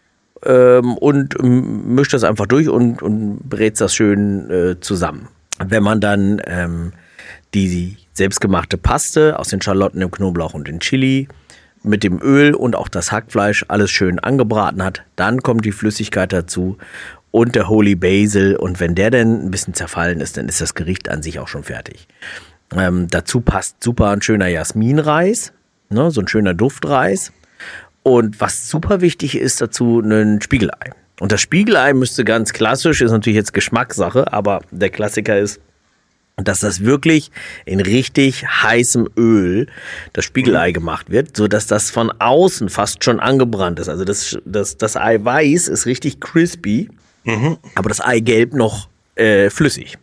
und mischst das einfach durch und brätst das schön zusammen. Wenn man dann die selbstgemachte Paste aus den Schalotten, dem Knoblauch und dem Chili mit dem Öl und auch das Hackfleisch alles schön angebraten hat, dann kommt die Flüssigkeit dazu und der Holy Basil. Und wenn der dann ein bisschen zerfallen ist, dann ist das Gericht an sich auch schon fertig. Dazu passt super ein schöner Jasminreis, ne, so ein schöner Duftreis. Und was super wichtig ist dazu, ein Spiegelei. Und das Spiegelei müsste ganz klassisch, ist natürlich jetzt Geschmackssache, aber der Klassiker ist, dass das wirklich in richtig heißem Öl das Spiegelei gemacht wird, sodass das von außen fast schon angebrannt ist. Also das Eiweiß ist richtig crispy, aber das Eigelb noch flüssig.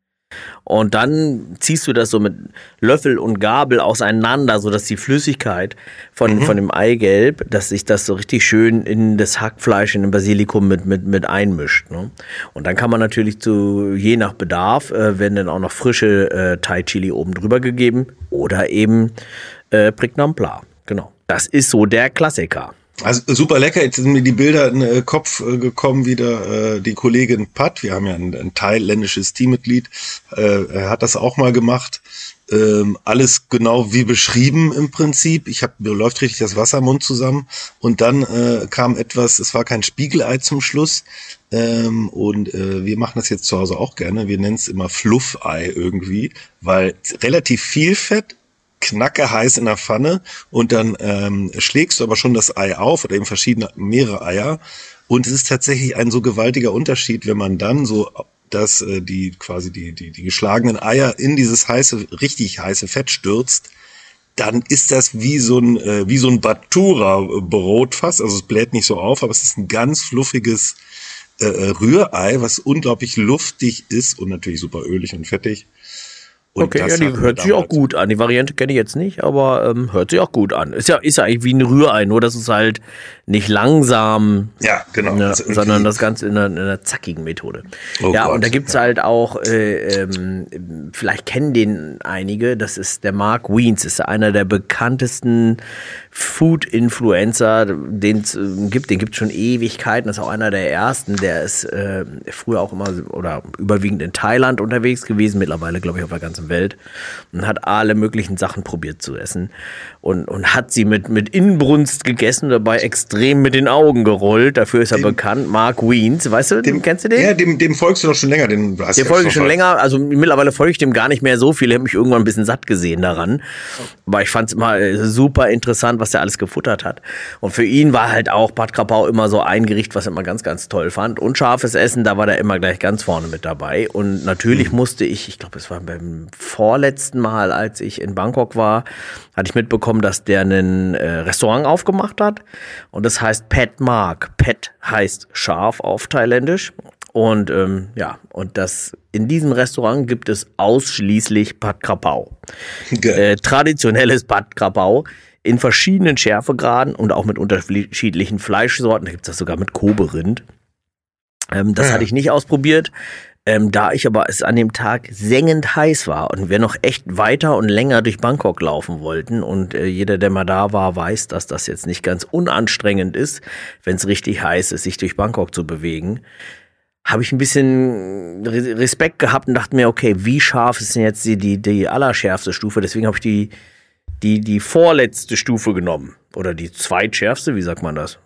Und dann ziehst du das so mit Löffel und Gabel auseinander, sodass die Flüssigkeit von dem Eigelb, dass sich das so richtig schön in das Hackfleisch, in den Basilikum mit einmischt. Ne? Und dann kann man natürlich je nach Bedarf, werden dann auch noch frische Thai Chili oben drüber gegeben oder eben Phrik Nam Pla. Genau. Das ist so der Klassiker. Also super lecker, jetzt sind mir die Bilder in den Kopf gekommen, wieder die Kollegin Pat, wir haben ja ein thailändisches Teammitglied, er hat das auch mal gemacht, alles genau wie beschrieben im Prinzip, mir läuft richtig das Wasser im Mund zusammen und dann kam etwas, es war kein Spiegelei zum Schluss und wir machen das jetzt zu Hause auch gerne, wir nennen es immer Fluffei irgendwie, weil relativ viel Fett, knacke heiß in der Pfanne und dann schlägst du aber schon das Ei auf oder eben mehrere Eier und es ist tatsächlich ein so gewaltiger Unterschied, wenn man dann so die geschlagenen Eier in dieses richtig heiße Fett stürzt, dann ist das wie so ein Batura-Brot fast, also es bläht nicht so auf, aber es ist ein ganz fluffiges Rührei, was unglaublich luftig ist und natürlich super ölig und fettig. Und Okay, das ja, die hatten wir hört sich auch damals. gut an. Die Variante kenne ich jetzt nicht, aber hört sich auch gut an. Ist ja eigentlich wie ein Rührei, nur dass es halt nicht langsam, Ja, genau. ne, Also irgendwie- sondern das Ganze in einer zackigen Methode. Oh ja, Gott, und da gibt's halt auch, vielleicht kennen den einige, das ist der Mark Wiens, ist einer der bekanntesten Food-Influencer, den es gibt. Den gibt's schon Ewigkeiten, das ist auch einer der ersten. Der ist früher auch immer oder überwiegend in Thailand unterwegs gewesen, mittlerweile glaube ich auf der ganzen Welt, und hat alle möglichen Sachen probiert zu essen und hat sie mit Inbrunst gegessen, dabei extrem mit den Augen gerollt. Dafür ist er bekannt. Mark Wiens, weißt du, kennst du den? Ja, dem folgst du doch schon länger. Den Folge schon länger, also mittlerweile folge ich dem gar nicht mehr so viel. Ich habe mich irgendwann ein bisschen satt gesehen daran. Aber ich fand es immer super interessant, was der alles gefuttert hat. Und für ihn war halt auch Pad Krapau immer so ein Gericht, was er immer ganz, ganz toll fand. Und scharfes Essen, da war der immer gleich ganz vorne mit dabei. Und natürlich musste ich glaube, es war beim vorletzten Mal, als ich in Bangkok war, hatte ich mitbekommen, dass der ein Restaurant aufgemacht hat. Und das heißt Pet Mark. Pet heißt scharf auf Thailändisch. Und und in diesem Restaurant gibt es ausschließlich Pad Krapau. Traditionelles Pad Krapau in verschiedenen Schärfegraden und auch mit unterschiedlichen Fleischsorten. Da gibt es das sogar mit Kobe-Rind. Das hatte ich nicht ausprobiert. Da ich aber es an dem Tag sengend heiß war und wir noch echt weiter und länger durch Bangkok laufen wollten und jeder, der mal da war, weiß, dass das jetzt nicht ganz unanstrengend ist, wenn es richtig heiß ist, sich durch Bangkok zu bewegen, habe ich ein bisschen Respekt gehabt und dachte mir, okay, wie scharf ist denn jetzt die allerschärfste Stufe? Deswegen habe ich die vorletzte Stufe genommen. Oder die zweitschärfste, wie sagt man das?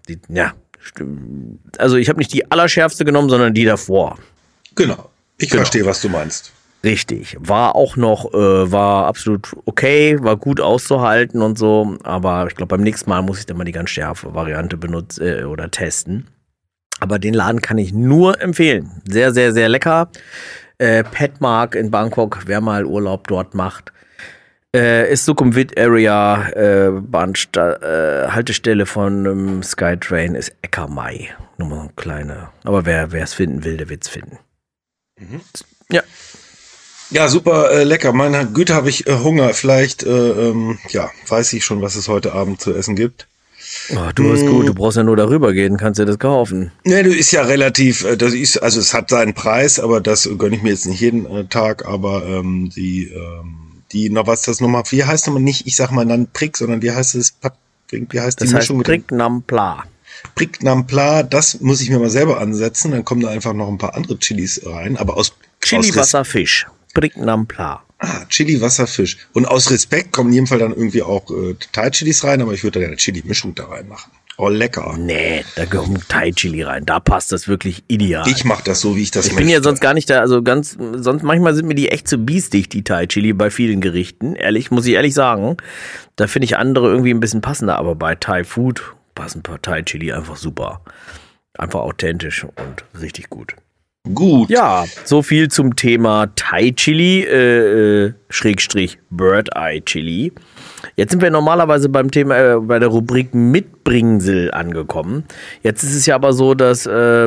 Also ich habe nicht die allerschärfste genommen, sondern die davor. Genau. Ich verstehe, was du meinst. Richtig. War auch noch, war absolut okay, war gut auszuhalten und so. Aber ich glaube, beim nächsten Mal muss ich dann mal die ganz schärfe Variante benutzen oder testen. Aber den Laden kann ich nur empfehlen. Sehr, sehr, sehr lecker. Pet Mark in Bangkok, wer mal Urlaub dort macht. Ist Sukhumvit Area, Haltestelle von Skytrain ist Eka Mai. Nur mal eine kleine. Aber wer es finden will, der wird es finden. Ja. Ja, super lecker. Meine Güte, habe ich Hunger. Vielleicht, weiß ich schon, was es heute Abend zu essen gibt. Oh, du bist gut, du brauchst ja nur darüber gehen, kannst dir das kaufen. Ne, du ist ja relativ, also es hat seinen Preis, aber das gönne ich mir jetzt nicht jeden Tag, aber was das nochmal, wie heißt nochmal nicht, ich sag mal dann Prick, sondern wie heißt es, wie heißt die Mischung mit Prick Nam Pla. Prick Nam Pla, das muss ich mir mal selber ansetzen, dann kommen da einfach noch ein paar andere Chilis rein, aber Chili Wasserfisch, Prick Nam Pla. Chili Wasserfisch. Und aus Respekt kommen in jedem Fall dann irgendwie auch Thai-Chilis rein, aber ich würde da eine Chili-Mischung da reinmachen. Oh, lecker. Nee, da gehört Thai-Chili rein. Da passt das wirklich ideal. Ich mache das so, wie ich das möchte. Ich bin ja sonst gar nicht da, sonst manchmal sind mir die echt zu biestig, die Thai-Chili, bei vielen Gerichten. Muss ich ehrlich sagen. Da finde ich andere irgendwie ein bisschen passender, aber bei Thai-Food passen Thai-Chili einfach super. Einfach authentisch und richtig gut. Gut. Ja, so viel zum Thema Thai-Chili, Schrägstrich Bird-Eye-Chili. Jetzt sind wir normalerweise beim Thema, bei der Rubrik Mitbringsel angekommen. Jetzt ist es ja aber so, dass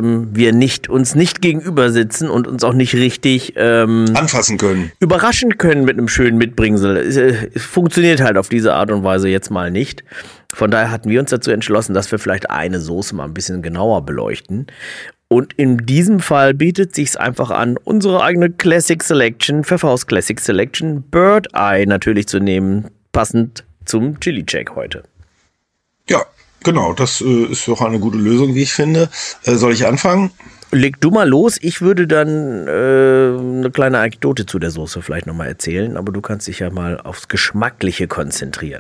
wir uns nicht gegenüber sitzen und uns auch nicht richtig anfassen können. Überraschen können mit einem schönen Mitbringsel. Es funktioniert halt auf diese Art und Weise jetzt mal nicht. Von daher hatten wir uns dazu entschlossen, dass wir vielleicht eine Soße mal ein bisschen genauer beleuchten. Und in diesem Fall bietet sich's einfach an, unsere eigene Classic Selection, Pfefferhaus Classic Selection, Bird Eye natürlich zu nehmen, passend zum Chili Check heute. Ja, genau, das ist doch eine gute Lösung, wie ich finde. Soll ich anfangen? Leg du mal los, ich würde dann eine kleine Anekdote zu der Soße vielleicht nochmal erzählen, aber du kannst dich ja mal aufs Geschmackliche konzentrieren.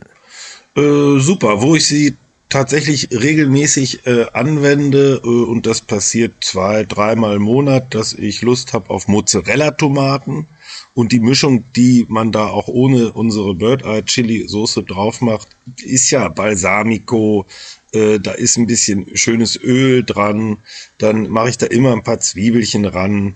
Super, wo ich sie tatsächlich regelmäßig anwende und das passiert 2-3 Mal im Monat, dass ich Lust habe auf Mozzarella-Tomaten und die Mischung, die man da auch ohne unsere Bird-Eye-Chili-Soße drauf macht, ist ja Balsamico, da ist ein bisschen schönes Öl dran, dann mache ich da immer ein paar Zwiebelchen ran,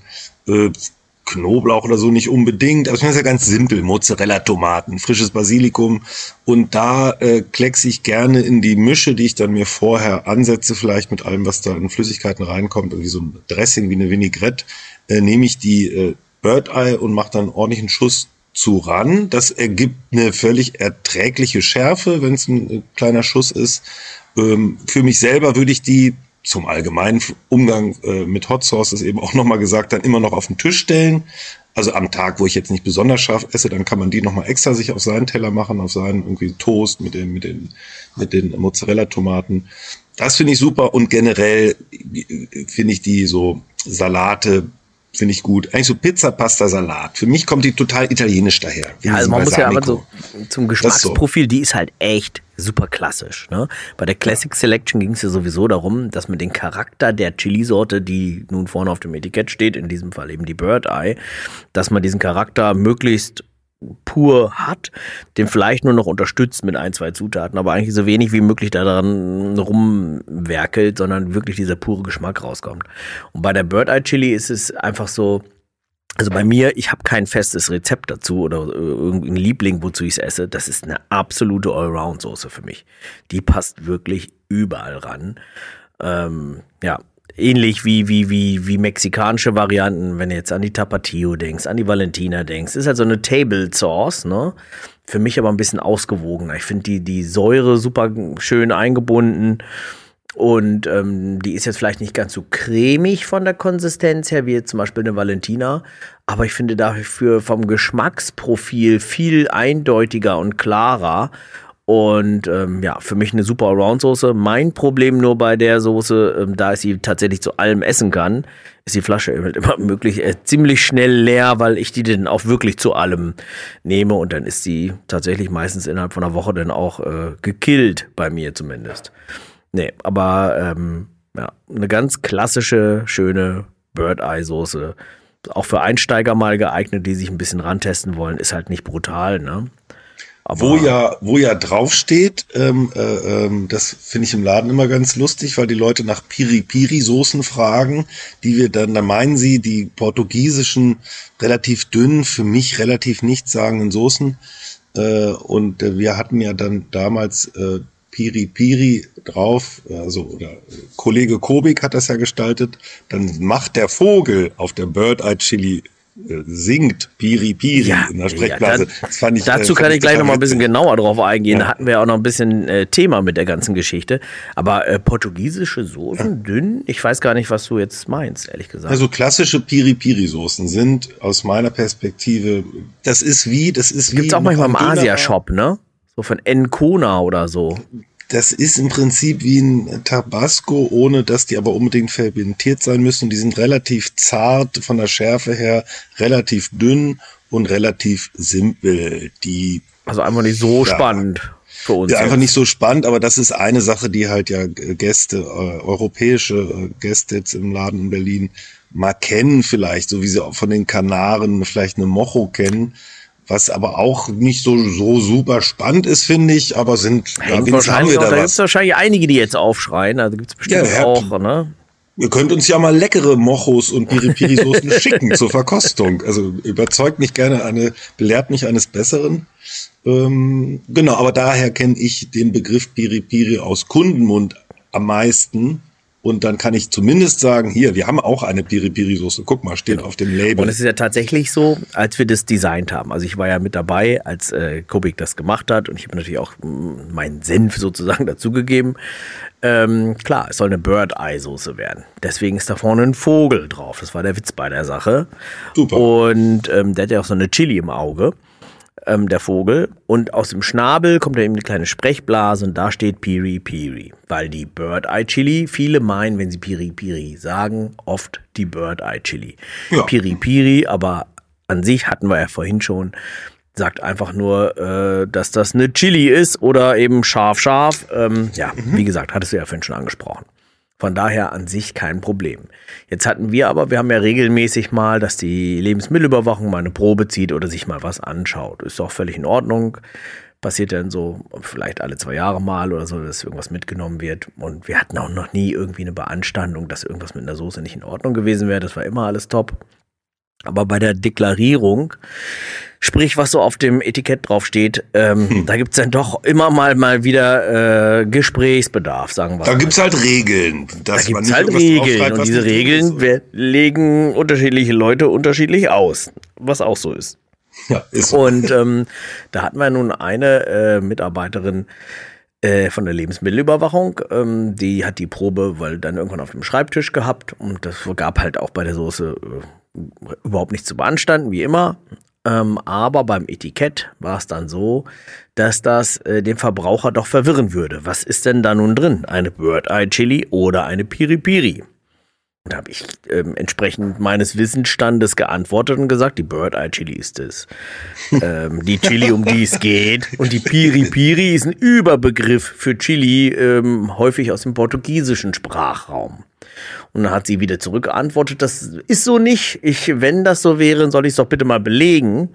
Knoblauch oder so nicht unbedingt, aber es ist ja ganz simpel, Mozzarella-Tomaten, frisches Basilikum und da kleckse ich gerne in die Mische, die ich dann mir vorher ansetze, vielleicht mit allem, was da in Flüssigkeiten reinkommt, irgendwie so ein Dressing wie eine Vinaigrette, nehme ich die Bird Eye und mache dann einen ordentlichen Schuss zu ran. Das ergibt eine völlig erträgliche Schärfe, wenn es ein kleiner Schuss ist. Für mich selber würde ich die zum allgemeinen Umgang mit Hot Sauces eben auch nochmal gesagt, dann immer noch auf den Tisch stellen. Also am Tag, wo ich jetzt nicht besonders scharf esse, dann kann man die nochmal extra sich auf seinen Teller machen, auf seinen irgendwie Toast mit den Mozzarella-Tomaten. Das finde ich super und generell finde ich die so Salate, finde ich gut. Eigentlich so Pizza, Pasta, Salat. Für mich kommt die total italienisch daher. Ja, also man muss ja aber so zum Geschmacksprofil, die ist halt echt super klassisch. Ne? Bei der Classic Selection ging es ja sowieso darum, dass man den Charakter der Chili-Sorte, die nun vorne auf dem Etikett steht, in diesem Fall eben die Bird Eye, dass man diesen Charakter möglichst pur hat, den vielleicht nur noch unterstützt mit 1, 2 Zutaten, aber eigentlich so wenig wie möglich daran rumwerkelt, sondern wirklich dieser pure Geschmack rauskommt. Und bei der Bird Eye Chili ist es einfach so, also bei mir, ich habe kein festes Rezept dazu oder irgendein Liebling, wozu ich es esse. Das ist eine absolute Allround-Soße für mich. Die passt wirklich überall ran. Ja, ähnlich wie mexikanische Varianten, wenn du jetzt an die Tapatio denkst, an die Valentina denkst. Ist halt so eine Table Sauce, ne? Für mich aber ein bisschen ausgewogener. Ich finde die Säure super schön eingebunden. Und die ist jetzt vielleicht nicht ganz so cremig von der Konsistenz her, wie jetzt zum Beispiel eine Valentina. Aber ich finde dafür vom Geschmacksprofil viel eindeutiger und klarer. Und ja, für mich eine super Allround-Soße. Mein Problem nur bei der Soße, da ich sie tatsächlich zu allem essen kann, ist die Flasche halt immer möglich ziemlich schnell leer, weil ich die dann auch wirklich zu allem nehme. Und dann ist sie tatsächlich meistens innerhalb von einer Woche dann auch gekillt, bei mir zumindest. Nee, aber ja, eine ganz klassische, schöne Bird-Eye-Soße. Auch für Einsteiger mal geeignet, die sich ein bisschen rantesten wollen, ist halt nicht brutal, ne? Aber wo ja draufsteht, das finde ich im Laden immer ganz lustig, weil die Leute nach Piri-Piri-Soßen fragen, da meinen sie die portugiesischen, relativ dünnen, für mich relativ nichtssagenden Soßen. Und wir hatten ja dann damals Piri-Piri drauf, oder Kollege Kobik hat das ja gestaltet, dann macht der Vogel auf der Bird Eye Chili singt Piri-Piri in der Sprechblase. Dazu kann ich gleich noch mal ein bisschen genauer drauf eingehen. Da hatten wir ja auch noch ein bisschen Thema mit der ganzen Geschichte. Aber portugiesische Soßen, dünn, ich weiß gar nicht, was du jetzt meinst, ehrlich gesagt. Also klassische Piri-Piri-Soßen sind aus meiner Perspektive, das ist wie... Gibt's auch manchmal im Asia-Shop, ne? So von Encona oder so. Das ist im Prinzip wie ein Tabasco, ohne dass die aber unbedingt fermentiert sein müssen. Die sind relativ zart von der Schärfe her, relativ dünn und relativ simpel. Also einfach nicht so spannend für uns. Ja, einfach nicht so spannend, aber das ist eine Sache, die halt ja Gäste, europäische Gäste jetzt im Laden in Berlin mal kennen vielleicht, so wie sie auch von den Kanaren vielleicht eine Mojo kennen. Was aber auch nicht so super spannend ist, finde ich, aber da gibt es wahrscheinlich einige, die jetzt aufschreien, also gibt es bestimmt auch, ne? Ihr könnt uns ja mal leckere Mojos und Piri-Piri-Soßen schicken zur Verkostung. Also belehrt mich eines Besseren. Genau, aber daher kenne ich den Begriff Piri-Piri aus Kundenmund am meisten. Und dann kann ich zumindest sagen, hier, wir haben auch eine Piri-Piri-Soße. Guck mal, steht auf dem Label. Und es ist ja tatsächlich so, als wir das designt haben. Also ich war ja mit dabei, als Kobik das gemacht hat. Und ich habe natürlich auch meinen Senf sozusagen dazugegeben. Klar, es soll eine Bird-Eye-Soße werden. Deswegen ist da vorne ein Vogel drauf. Das war der Witz bei der Sache. Super. Und der hat ja auch so eine Chili im Auge. Der Vogel, und aus dem Schnabel kommt da eben eine kleine Sprechblase und da steht Piri-Piri, weil die Bird Eye Chili, viele meinen, wenn sie Piri-Piri sagen, oft die Bird Eye Chili. Ja. Piri-Piri, aber an sich hatten wir ja vorhin schon, sagt einfach nur, dass das eine Chili ist oder eben scharf. Wie gesagt, hattest du ja vorhin schon angesprochen. Von daher an sich kein Problem. Jetzt hatten wir haben ja regelmäßig mal, dass die Lebensmittelüberwachung mal eine Probe zieht oder sich mal was anschaut. Ist auch völlig in Ordnung. Passiert dann so vielleicht alle 2 Jahre mal oder so, dass irgendwas mitgenommen wird. Und wir hatten auch noch nie irgendwie eine Beanstandung, dass irgendwas mit einer Soße nicht in Ordnung gewesen wäre. Das war immer alles top. Aber bei der Deklarierung, sprich, was so auf dem Etikett draufsteht, da gibt's dann doch immer mal wieder Gesprächsbedarf, sagen wir mal. Da gibt's halt Regeln. Da gibt's halt Regeln. Und diese Regeln legen unterschiedliche Leute unterschiedlich aus, was auch so ist. Ja, ist so. Und da hatten wir nun eine Mitarbeiterin von der Lebensmittelüberwachung, die hat die Probe, weil dann irgendwann auf dem Schreibtisch gehabt und das gab halt auch bei der Soße überhaupt nichts zu beanstanden, wie immer. Aber beim Etikett war es dann so, dass das den Verbraucher doch verwirren würde. Was ist denn da nun drin? Eine Bird-Eye-Chili oder eine Piri-Piri? Da habe ich entsprechend meines Wissensstandes geantwortet und gesagt, die Bird-Eye-Chili ist es. Die Chili, um die es geht. Und die Piri-Piri ist ein Überbegriff für Chili, häufig aus dem portugiesischen Sprachraum. Und dann hat sie wieder zurückgeantwortet, das ist so nicht. Wenn das so wäre, soll ich es doch bitte mal belegen.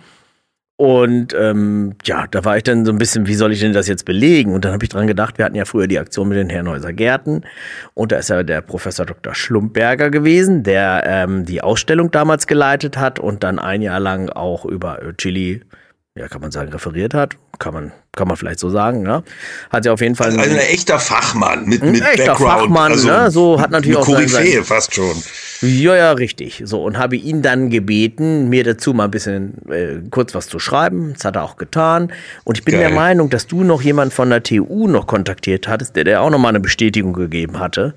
Und da war ich dann so ein bisschen, wie soll ich denn das jetzt belegen? Und dann habe ich dran gedacht, wir hatten ja früher die Aktion mit den Herrenhäuser Gärten. Und da ist ja der Professor Dr. Schlumpberger gewesen, der die Ausstellung damals geleitet hat und dann ein Jahr lang auch über Chili, ja, kann man sagen, referiert hat. Kann man vielleicht so sagen, ne? Hat ja auf jeden Fall also ein echter Fachmann mit echter Background. Fachmann, also ne? So hat natürlich auch Koryphäe fast schon. Ja, richtig. So, und habe ihn dann gebeten, mir dazu mal ein bisschen kurz was zu schreiben. Das hat er auch getan. Und ich bin der Meinung, dass du noch jemanden von der TU noch kontaktiert hattest, der auch noch mal eine Bestätigung gegeben hatte,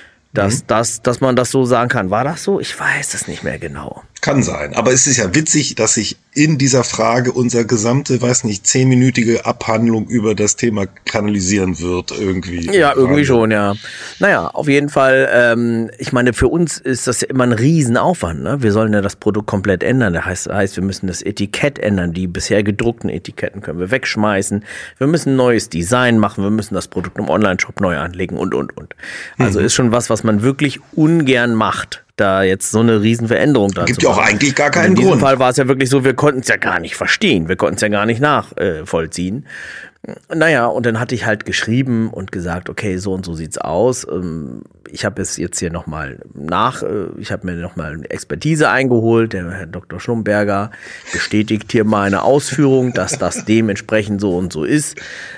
dass man das so sagen kann. War das so? Ich weiß es nicht mehr genau. Kann sein. Aber es ist ja witzig, dass sich in dieser Frage unser gesamte, 10-minütige Abhandlung über das Thema kanalisieren wird irgendwie. Ja, irgendwie schon, ja. Naja, auf jeden Fall, ich meine, für uns ist das ja immer ein Riesenaufwand, ne? Wir sollen ja das Produkt komplett ändern. Das heißt, wir müssen das Etikett ändern. Die bisher gedruckten Etiketten können wir wegschmeißen. Wir müssen ein neues Design machen. Wir müssen das Produkt im Onlineshop neu anlegen und. Also ist schon was man wirklich ungern macht, da jetzt so eine Riesenveränderung da gibt ja auch eigentlich gar keinen Grund. In diesem Fall war es ja wirklich so, wir konnten es ja gar nicht verstehen, wir konnten es ja gar nicht nachvollziehen. Naja, und dann hatte ich halt geschrieben und gesagt, okay, so und so sieht's aus. Ich habe es jetzt hier nochmal ich habe mir nochmal eine Expertise eingeholt, der Herr Dr. Schlumberger bestätigt hier meine Ausführung, dass das dementsprechend so und so ist.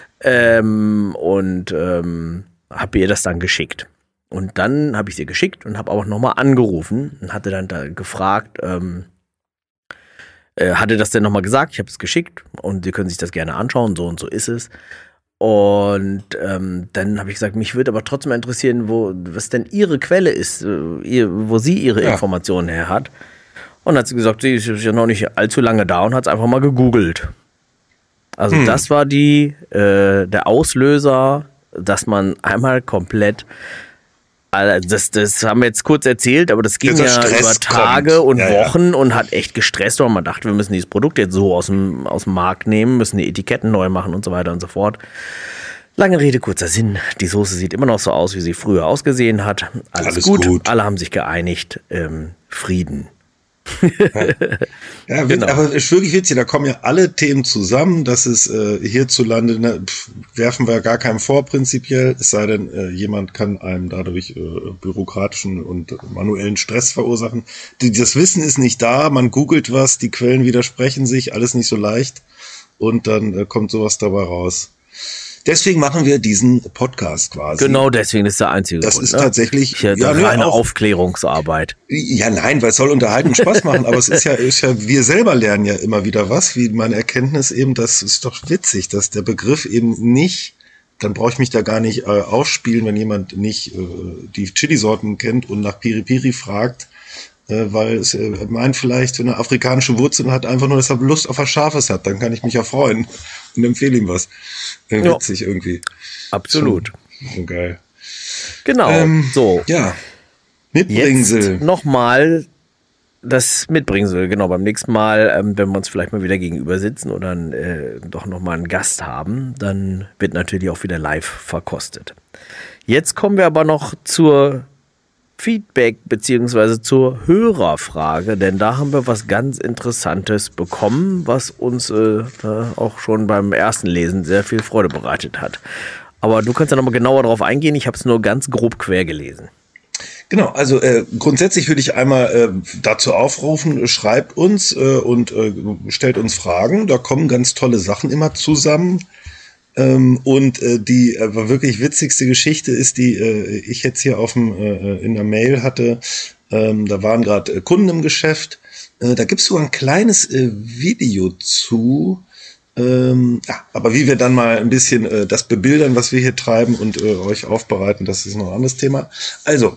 Habe ihr das dann geschickt. Und dann habe ich sie geschickt und habe auch nochmal angerufen und hatte dann da gefragt, hatte das denn nochmal gesagt, ich habe es geschickt und Sie können sich das gerne anschauen, so und so ist es. Und dann habe ich gesagt, mich würde aber trotzdem interessieren, was denn Ihre Quelle ist, wo sie Ihre Informationen her hat. Und dann hat sie gesagt, sie ist ja noch nicht allzu lange da und hat es einfach mal gegoogelt. Also das war der Auslöser, dass man einmal komplett, das haben wir jetzt kurz erzählt, aber das ging ja über Tage und Wochen und hat echt gestresst, weil man dachte, wir müssen dieses Produkt jetzt so aus dem Markt nehmen, müssen die Etiketten neu machen und so weiter und so fort. Lange Rede, kurzer Sinn. Die Soße sieht immer noch so aus, wie sie früher ausgesehen hat. Alles gut. Alle haben sich geeinigt. Frieden. Ja, genau. Aber es ist wirklich witzig, da kommen ja alle Themen zusammen, das ist hierzulande, werfen wir gar keinem vor prinzipiell, es sei denn, jemand kann einem dadurch bürokratischen und manuellen Stress verursachen. Das Wissen ist nicht da, man googelt was, die Quellen widersprechen sich, alles nicht so leicht und dann kommt sowas dabei raus. Deswegen machen wir diesen Podcast quasi. Genau, deswegen ist der einzige Grund. Das ist tatsächlich eine Aufklärungsarbeit. Ja, nein, weil es soll unterhalten und Spaß machen, aber es ist ja, wir selber lernen ja immer wieder was, wie meine Erkenntnis eben, das ist doch witzig, dass der Begriff eben nicht, dann brauche ich mich da gar nicht ausspielen, wenn jemand nicht die Chili-Sorten kennt und nach Piri-Piri fragt, weil es meint vielleicht, wenn er afrikanische Wurzeln hat, einfach nur, dass er Lust auf was Scharfes hat, dann kann ich mich ja freuen und empfehle ihm was. Witzig irgendwie. Absolut. So geil. Genau, so. Ja, Mitbringsel. Jetzt nochmal das Mitbringsel, genau, beim nächsten Mal, wenn wir uns vielleicht mal wieder gegenüber sitzen oder doch nochmal einen Gast haben, dann wird natürlich auch wieder live verkostet. Jetzt kommen wir aber noch zur Feedback beziehungsweise zur Hörerfrage, denn da haben wir was ganz Interessantes bekommen, was uns auch schon beim ersten Lesen sehr viel Freude bereitet hat. Aber du kannst ja nochmal genauer darauf eingehen, ich habe es nur ganz grob quer gelesen. Genau, also grundsätzlich würde ich einmal dazu aufrufen, schreibt uns und stellt uns Fragen, da kommen ganz tolle Sachen immer zusammen. Und die wirklich witzigste Geschichte ist, die ich jetzt hier in der Mail hatte. Da waren gerade Kunden im Geschäft, Da gibt's so ein kleines Video zu. Aber wie wir dann mal ein bisschen das bebildern, was wir hier treiben und euch aufbereiten, das ist noch ein anderes Thema. Also,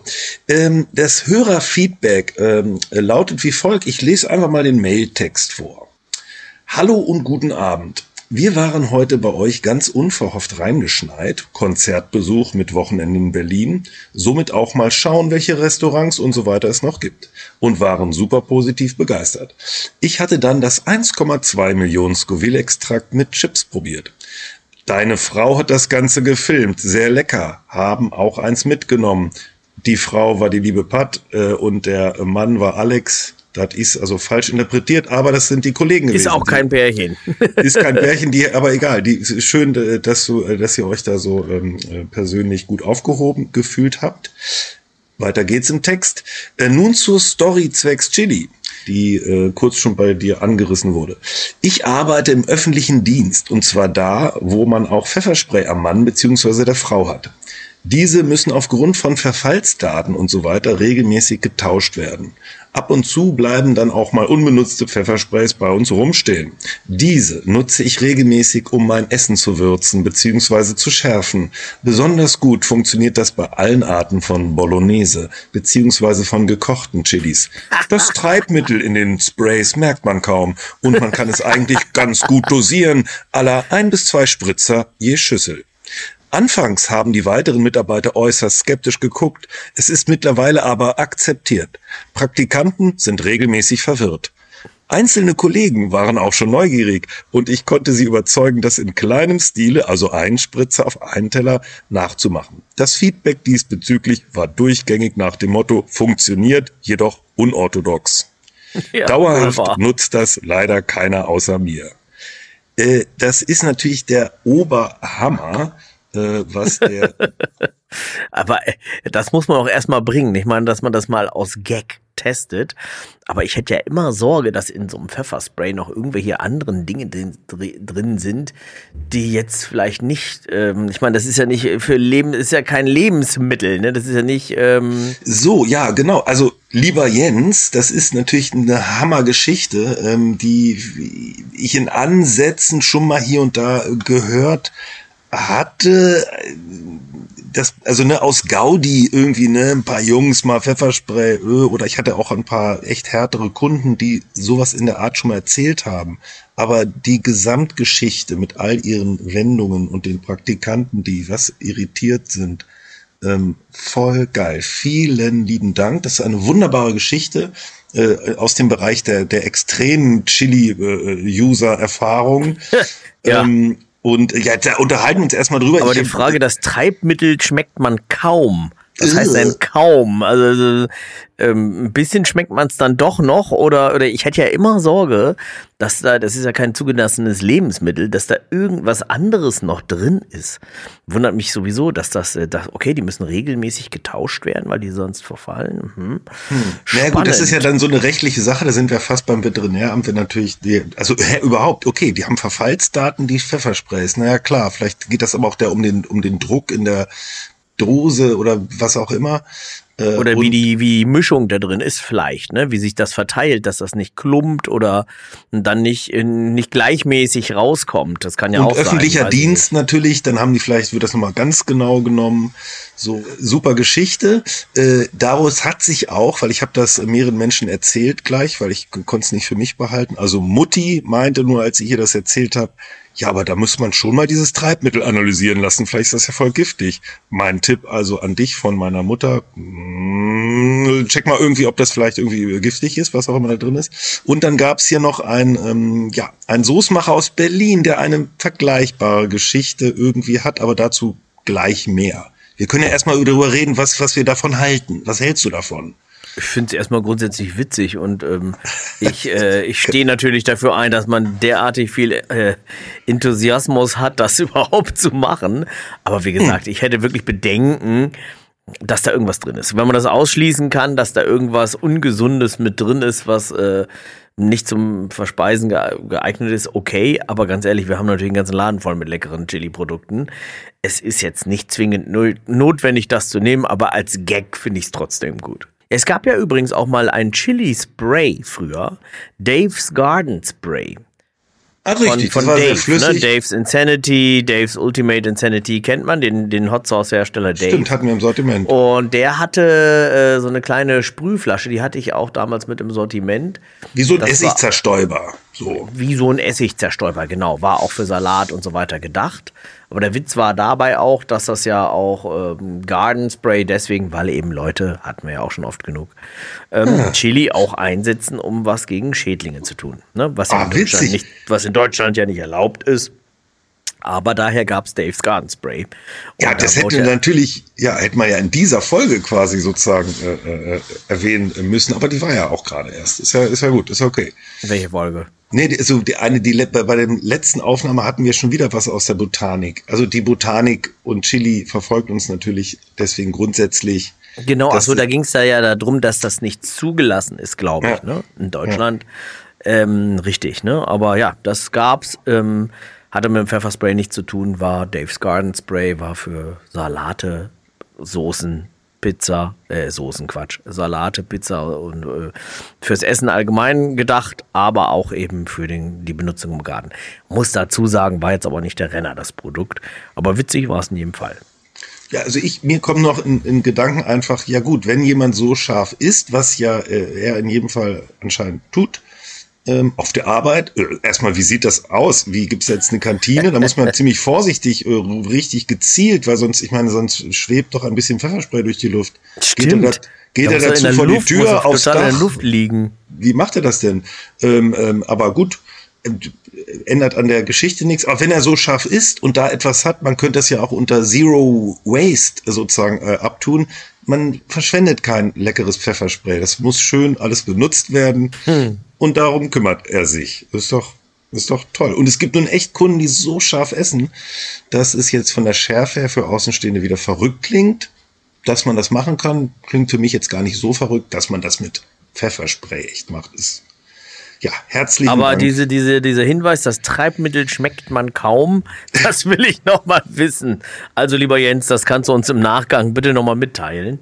das Hörerfeedback lautet wie folgt. Ich lese einfach mal den Mailtext vor. Hallo und guten Abend. Wir waren heute bei euch ganz unverhofft reingeschneit, Konzertbesuch mit Wochenende in Berlin, somit auch mal schauen, welche Restaurants und so weiter es noch gibt und waren super positiv begeistert. Ich hatte dann das 1,2 Millionen Scoville-Extrakt mit Chips probiert. Deine Frau hat das Ganze gefilmt, sehr lecker, haben auch eins mitgenommen. Die Frau war die liebe Pat und der Mann war Alex. Das ist also falsch interpretiert, aber das sind die Kollegen gewesen. Ist auch kein Pärchen. Ist kein Pärchen, aber egal. Ist schön, dass ihr euch da so persönlich gut aufgehoben gefühlt habt. Weiter geht's im Text. Nun zur Story zwecks Chili, die kurz schon bei dir angerissen wurde. Ich arbeite im öffentlichen Dienst und zwar da, wo man auch Pfefferspray am Mann bzw. der Frau hat. Diese müssen aufgrund von Verfallsdaten und so weiter regelmäßig getauscht werden. Ab und zu bleiben dann auch mal unbenutzte Pfeffersprays bei uns rumstehen. Diese nutze ich regelmäßig, um mein Essen zu würzen bzw. zu schärfen. Besonders gut funktioniert das bei allen Arten von Bolognese bzw. von gekochten Chilis. Das Treibmittel in den Sprays merkt man kaum und man kann es eigentlich ganz gut dosieren, à la 1 bis 2 Spritzer je Schüssel. Anfangs haben die weiteren Mitarbeiter äußerst skeptisch geguckt, es ist mittlerweile aber akzeptiert. Praktikanten sind regelmäßig verwirrt. Einzelne Kollegen waren auch schon neugierig und ich konnte sie überzeugen, das in kleinem Stile, also einen Spritzer auf einen Teller, nachzumachen. Das Feedback diesbezüglich war durchgängig nach dem Motto, funktioniert, jedoch unorthodox. Ja, dauerhaft wunderbar. Nutzt das leider keiner außer mir. Das ist natürlich der Oberhammer. Was der Aber das muss man auch erstmal bringen. Ich meine, dass man das mal aus Gag testet. Aber ich hätte ja immer Sorge, dass in so einem Pfefferspray noch irgendwelche anderen Dinge drin sind, die jetzt vielleicht nicht, ich meine, das ist ja nicht für Leben, ist ja kein Lebensmittel, ne? Das ist ja nicht, So, ja, genau. Also, lieber Jens, das ist natürlich eine Hammergeschichte, die ich in Ansätzen schon mal hier und da gehört hatte, das, also aus Gaudi irgendwie, ein paar Jungs mal Pfefferspray, oder ich hatte auch ein paar echt härtere Kunden, die sowas in der Art schon mal erzählt haben. Aber die Gesamtgeschichte mit all ihren Wendungen und den Praktikanten, die was irritiert sind, voll geil. Vielen lieben Dank. Das ist eine wunderbare Geschichte aus dem Bereich der extremen Chili-User-Erfahrung. Ja. Und ja, da unterhalten wir uns erstmal drüber. Aber die Frage, das Treibmittel schmeckt man kaum. Was heißt denn kaum? Also ein bisschen schmeckt man es dann doch noch oder ich hätte ja immer Sorge, dass das ist ja kein zugelassenes Lebensmittel, dass da irgendwas anderes noch drin ist. Wundert mich sowieso, dass okay, die müssen regelmäßig getauscht werden, weil die sonst verfallen. Naja gut, das ist ja dann so eine rechtliche Sache, da sind wir fast beim Veterinäramt, wenn natürlich, überhaupt, okay, die haben Verfallsdaten, die Pfeffersprays, naja klar, vielleicht geht das aber auch um den Druck in der Dose oder was auch immer. Oder wie die Mischung da drin ist vielleicht, ne? Wie sich das verteilt, dass das nicht klumpt oder dann nicht gleichmäßig rauskommt. Das kann ja auch sein. Und öffentlicher Dienst natürlich, dann haben die vielleicht, wird das nochmal ganz genau genommen. So, super Geschichte. Daraus hat sich auch, weil ich habe das mehreren Menschen erzählt gleich, weil ich konnte es nicht für mich behalten. Also Mutti meinte nur, als ich ihr das erzählt habe, ja, aber da muss man schon mal dieses Treibmittel analysieren lassen. Vielleicht ist das ja voll giftig. Mein Tipp also an dich von meiner Mutter. Check mal irgendwie, ob das vielleicht irgendwie giftig ist, was auch immer da drin ist. Und dann gab's hier noch ein Soßmacher aus Berlin, der eine vergleichbare Geschichte irgendwie hat, aber dazu gleich mehr. Wir können ja erstmal darüber reden, was wir davon halten. Was hältst du davon? Ich finde es erstmal grundsätzlich witzig und ich stehe natürlich dafür ein, dass man derartig viel Enthusiasmus hat, das überhaupt zu machen. Aber wie gesagt, ich hätte wirklich Bedenken, dass da irgendwas drin ist. Wenn man das ausschließen kann, dass da irgendwas Ungesundes mit drin ist, was nicht zum Verspeisen geeignet ist, okay. Aber ganz ehrlich, wir haben natürlich einen ganzen Laden voll mit leckeren Chili-Produkten. Es ist jetzt nicht zwingend notwendig, das zu nehmen, aber als Gag finde ich es trotzdem gut. Es gab ja übrigens auch mal ein Chili-Spray früher. Dave's Garden Spray. Ach, richtig, Von das war sehr Dave, flüssig. ne? Dave's Insanity, Dave's Ultimate Insanity, kennt man, den Hot Sauce Hersteller Dave. Stimmt, hatten wir im Sortiment. Und der hatte so eine kleine Sprühflasche, die hatte ich auch damals mit im Sortiment. Wie so ein Das Essigzerstäuber. So. Wie so ein Essigzerstäuber, genau. War auch für Salat und so weiter gedacht. Aber der Witz war dabei auch, dass das ja auch Garden Spray deswegen, weil eben Leute, hatten wir ja auch schon oft genug, Chili auch einsetzen, um was gegen Schädlinge zu tun. Ne? Was in Deutschland ja nicht erlaubt ist. Aber daher gab es Dave's Garden Spray. Und Ja, das hätte natürlich, hätte man ja in dieser Folge quasi sozusagen erwähnen müssen, aber die war ja auch gerade erst. Ist ja gut, ist okay. Welche Folge? Nee, bei der letzten Aufnahme hatten wir schon wieder was aus der Botanik. Also die Botanik und Chili verfolgt uns natürlich deswegen grundsätzlich. Genau, achso, da ging es ja darum, dass das nicht zugelassen ist, glaube ich, ne? In Deutschland. Richtig, ne? Aber ja, das gab's. Hatte mit dem Pfefferspray nichts zu tun, war Dave's Garden Spray, war für Salate, Soßen, Pizza, Salate, Pizza und fürs Essen allgemein gedacht, aber auch eben für die Benutzung im Garten. Muss dazu sagen, war jetzt aber nicht der Renner, das Produkt. Aber witzig war es in jedem Fall. Ja, also mir kommt noch in Gedanken einfach, ja gut, wenn jemand so scharf isst, was ja er in jedem Fall anscheinend tut, auf der Arbeit, erstmal, wie sieht das aus? Wie gibt's jetzt eine Kantine? Da muss man ziemlich vorsichtig, richtig gezielt, weil sonst schwebt doch ein bisschen Pfefferspray durch die Luft. Stimmt. Geht er dazu vor die Tür aufs Dach? In der Luft liegen. Wie macht er das denn? Aber gut, ändert an der Geschichte nichts. Aber wenn er so scharf ist und da etwas hat, man könnte das ja auch unter Zero Waste sozusagen abtun. Man verschwendet kein leckeres Pfefferspray. Das muss schön alles benutzt werden. Und darum kümmert er sich. Ist doch toll. Und es gibt nun echt Kunden, die so scharf essen, dass es jetzt von der Schärfe her für Außenstehende wieder verrückt klingt. Dass man das machen kann, klingt für mich jetzt gar nicht so verrückt. Dass man das mit Pfefferspray echt macht, ist herzlichen Dank. Aber dieser Hinweis, das Treibmittel schmeckt man kaum, das will ich noch mal wissen. Also lieber Jens, das kannst du uns im Nachgang bitte noch mal mitteilen.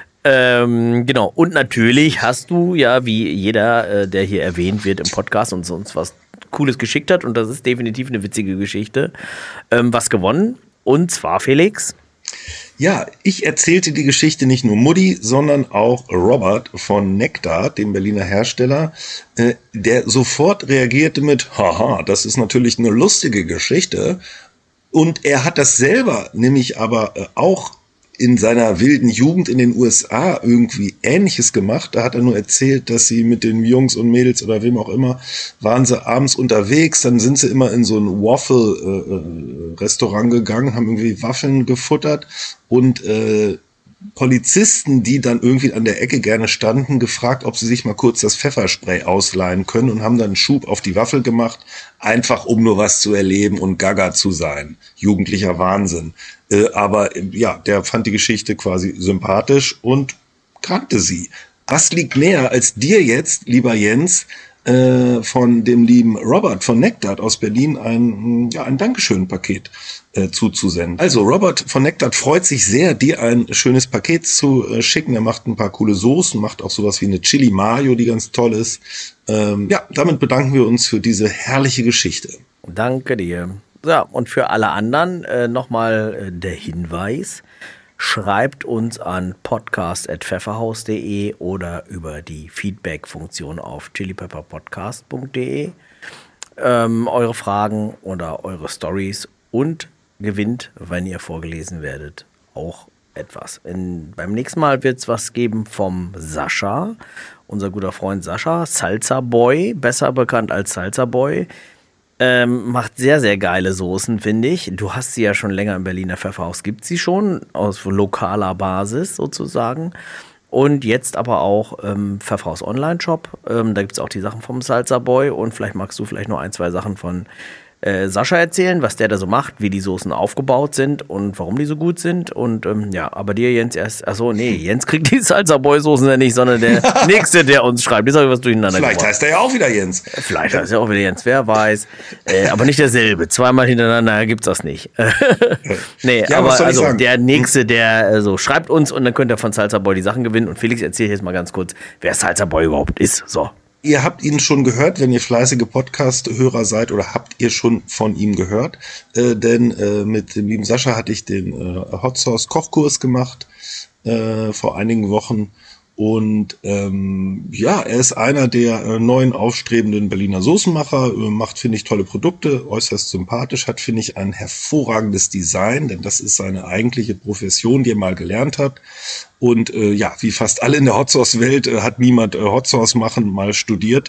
Genau. Und natürlich hast du ja, wie jeder, der hier erwähnt wird im Podcast und sonst was Cooles geschickt hat, und das ist definitiv eine witzige Geschichte, was gewonnen. Und zwar, Felix. Ja, ich erzählte die Geschichte nicht nur Mutti, sondern auch Robert von Nektar, dem Berliner Hersteller, der sofort reagierte mit, haha, das ist natürlich eine lustige Geschichte. Und er hat das selber nämlich aber auch in seiner wilden Jugend in den USA irgendwie Ähnliches gemacht. Da hat er nur erzählt, dass sie mit den Jungs und Mädels oder wem auch immer, waren sie abends unterwegs, dann sind sie immer in so ein Waffle-Restaurant gegangen, haben irgendwie Waffeln gefuttert und Polizisten, die dann irgendwie an der Ecke gerne standen, gefragt, ob sie sich mal kurz das Pfefferspray ausleihen können und haben dann einen Schub auf die Waffel gemacht, einfach um nur was zu erleben und gaga zu sein. Jugendlicher Wahnsinn. Aber der fand die Geschichte quasi sympathisch und kannte sie. Was liegt näher als dir jetzt, lieber Jens, von dem lieben Robert von Nektar aus Berlin ein Dankeschön-Paket zuzusenden. Also Robert von Nektar freut sich sehr, dir ein schönes Paket zu schicken. Er macht ein paar coole Soßen, macht auch sowas wie eine Chili Mayo, die ganz toll ist. Damit bedanken wir uns für diese herrliche Geschichte. Danke dir. Ja, und für alle anderen nochmal der Hinweis. Schreibt uns an podcast@pfefferhaus.de oder über die Feedback-Funktion auf chilipepperpodcast.de eure Fragen oder eure Stories und gewinnt, wenn ihr vorgelesen werdet, auch etwas. Beim nächsten Mal wird es was geben vom Sascha, unser guter Freund Sascha, Salsa Boy, besser bekannt als Salsa Boy. Macht sehr, sehr geile Soßen, finde ich. Du hast sie ja schon länger im Berliner Pfefferhaus, gibt sie schon, aus lokaler Basis sozusagen. Und jetzt aber auch Pfefferhaus Online-Shop. Da gibt es auch die Sachen vom Salsa Boy und vielleicht magst du noch 1, 2 Sachen von Sascha erzählen, was der da so macht, wie die Soßen aufgebaut sind und warum die so gut sind. Und aber dir, Jens, Jens kriegt die Salsa-Boy-Soßen ja nicht, sondern der Nächste, der uns schreibt. Jetzt habe ich was durcheinander Vielleicht gemacht. heißt er ja auch wieder Jens. Vielleicht heißt er auch wieder Jens, wer weiß. Aber nicht derselbe. Zweimal hintereinander gibt's das nicht. Nee, Ja, aber was soll ich also sagen? der Nächste, der so schreibt uns und dann könnt ihr von Salsa Boy die Sachen gewinnen. Und Felix, erzähl jetzt mal ganz kurz, wer Salsa Boy überhaupt ist. So. Ihr habt ihn schon gehört, wenn ihr fleißige Podcast-Hörer seid, oder habt ihr schon von ihm gehört? Denn mit dem lieben Sascha hatte ich den Hot Sauce Kochkurs gemacht vor einigen Wochen. Und er ist einer der neuen aufstrebenden Berliner Soßenmacher, macht, finde ich, tolle Produkte, äußerst sympathisch, hat, finde ich, ein hervorragendes Design, denn das ist seine eigentliche Profession, die er mal gelernt hat. Und wie fast alle in der Hot Sauce Welt hat niemand Hot Sauce machen mal studiert.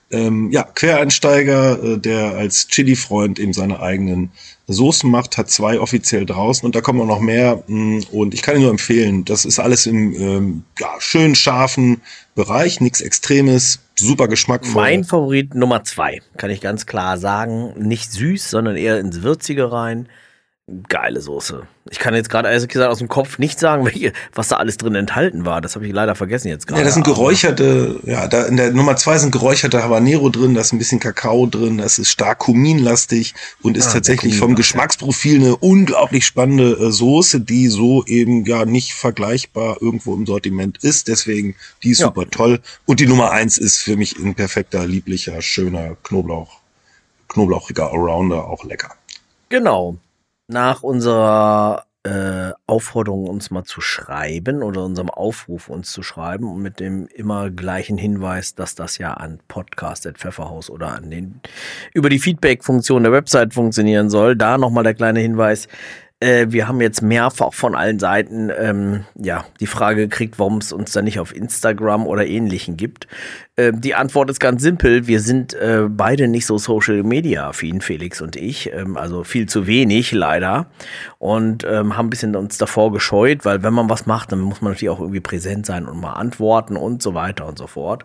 Quereinsteiger, der als Chili-Freund eben seine eigenen Soßen macht, hat 2 offiziell draußen und da kommen auch noch mehr. Und ich kann ihn nur empfehlen, das ist alles im schön scharfen Bereich, nichts Extremes, super geschmackvoll. Mein Favorit Nummer 2, kann ich ganz klar sagen. Nicht süß, sondern eher ins Würzige rein. Geile Soße. Ich kann jetzt gerade, ehrlich gesagt, aus dem Kopf nicht sagen, was da alles drin enthalten war. Das habe ich leider vergessen jetzt gerade. Ja, das sind geräucherte, da in der Nummer 2 sind geräucherte Habanero drin, da ist ein bisschen Kakao drin, das ist stark kuminlastig und ist tatsächlich vom Geschmacksprofil eine unglaublich spannende Soße, die so eben nicht vergleichbar irgendwo im Sortiment ist. Deswegen, die ist super toll. Und die Nummer 1 ist für mich ein perfekter, lieblicher, schöner knoblauchiger Allrounder, auch lecker. Genau. Nach unserer Aufforderung, uns mal zu schreiben oder unserem Aufruf, uns zu schreiben und mit dem immer gleichen Hinweis, dass das ja an podcast@pfefferhaus oder über die Feedback-Funktion der Website funktionieren soll. Da nochmal der kleine Hinweis. Wir haben jetzt mehrfach von allen Seiten die Frage gekriegt, warum es uns da nicht auf Instagram oder Ähnlichem gibt. Die Antwort ist ganz simpel. Wir sind beide nicht so Social-Media-affin, Felix und ich. Also viel zu wenig, leider. Und haben ein bisschen uns davor gescheut, weil wenn man was macht, dann muss man natürlich auch irgendwie präsent sein und mal antworten und so weiter und so fort.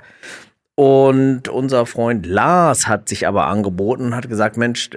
Und unser Freund Lars hat sich aber angeboten und hat gesagt, Mensch,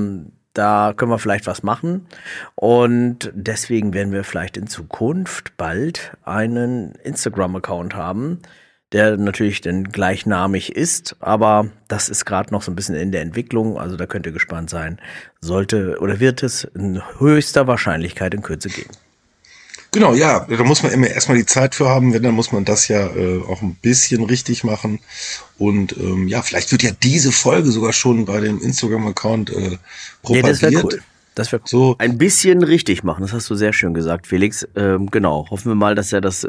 da können wir vielleicht was machen und deswegen werden wir vielleicht in Zukunft bald einen Instagram-Account haben, der natürlich dann gleichnamig ist, aber das ist gerade noch so ein bisschen in der Entwicklung, also da könnt ihr gespannt sein, sollte oder wird es in höchster Wahrscheinlichkeit in Kürze geben. Genau, ja, da muss man immer erstmal die Zeit für haben, wenn, dann muss man das ja auch ein bisschen richtig machen. Und vielleicht wird ja diese Folge sogar schon bei dem Instagram-Account propagiert. Das wäre cool. Das wäre cool. So. Ein bisschen richtig machen, das hast du sehr schön gesagt, Felix. Genau, hoffen wir mal, dass wir das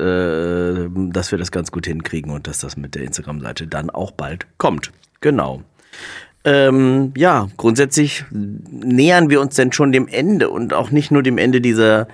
ganz gut hinkriegen und dass das mit der Instagram-Seite dann auch bald kommt. Genau. Grundsätzlich nähern wir uns denn schon dem Ende und auch nicht nur dem Ende dieser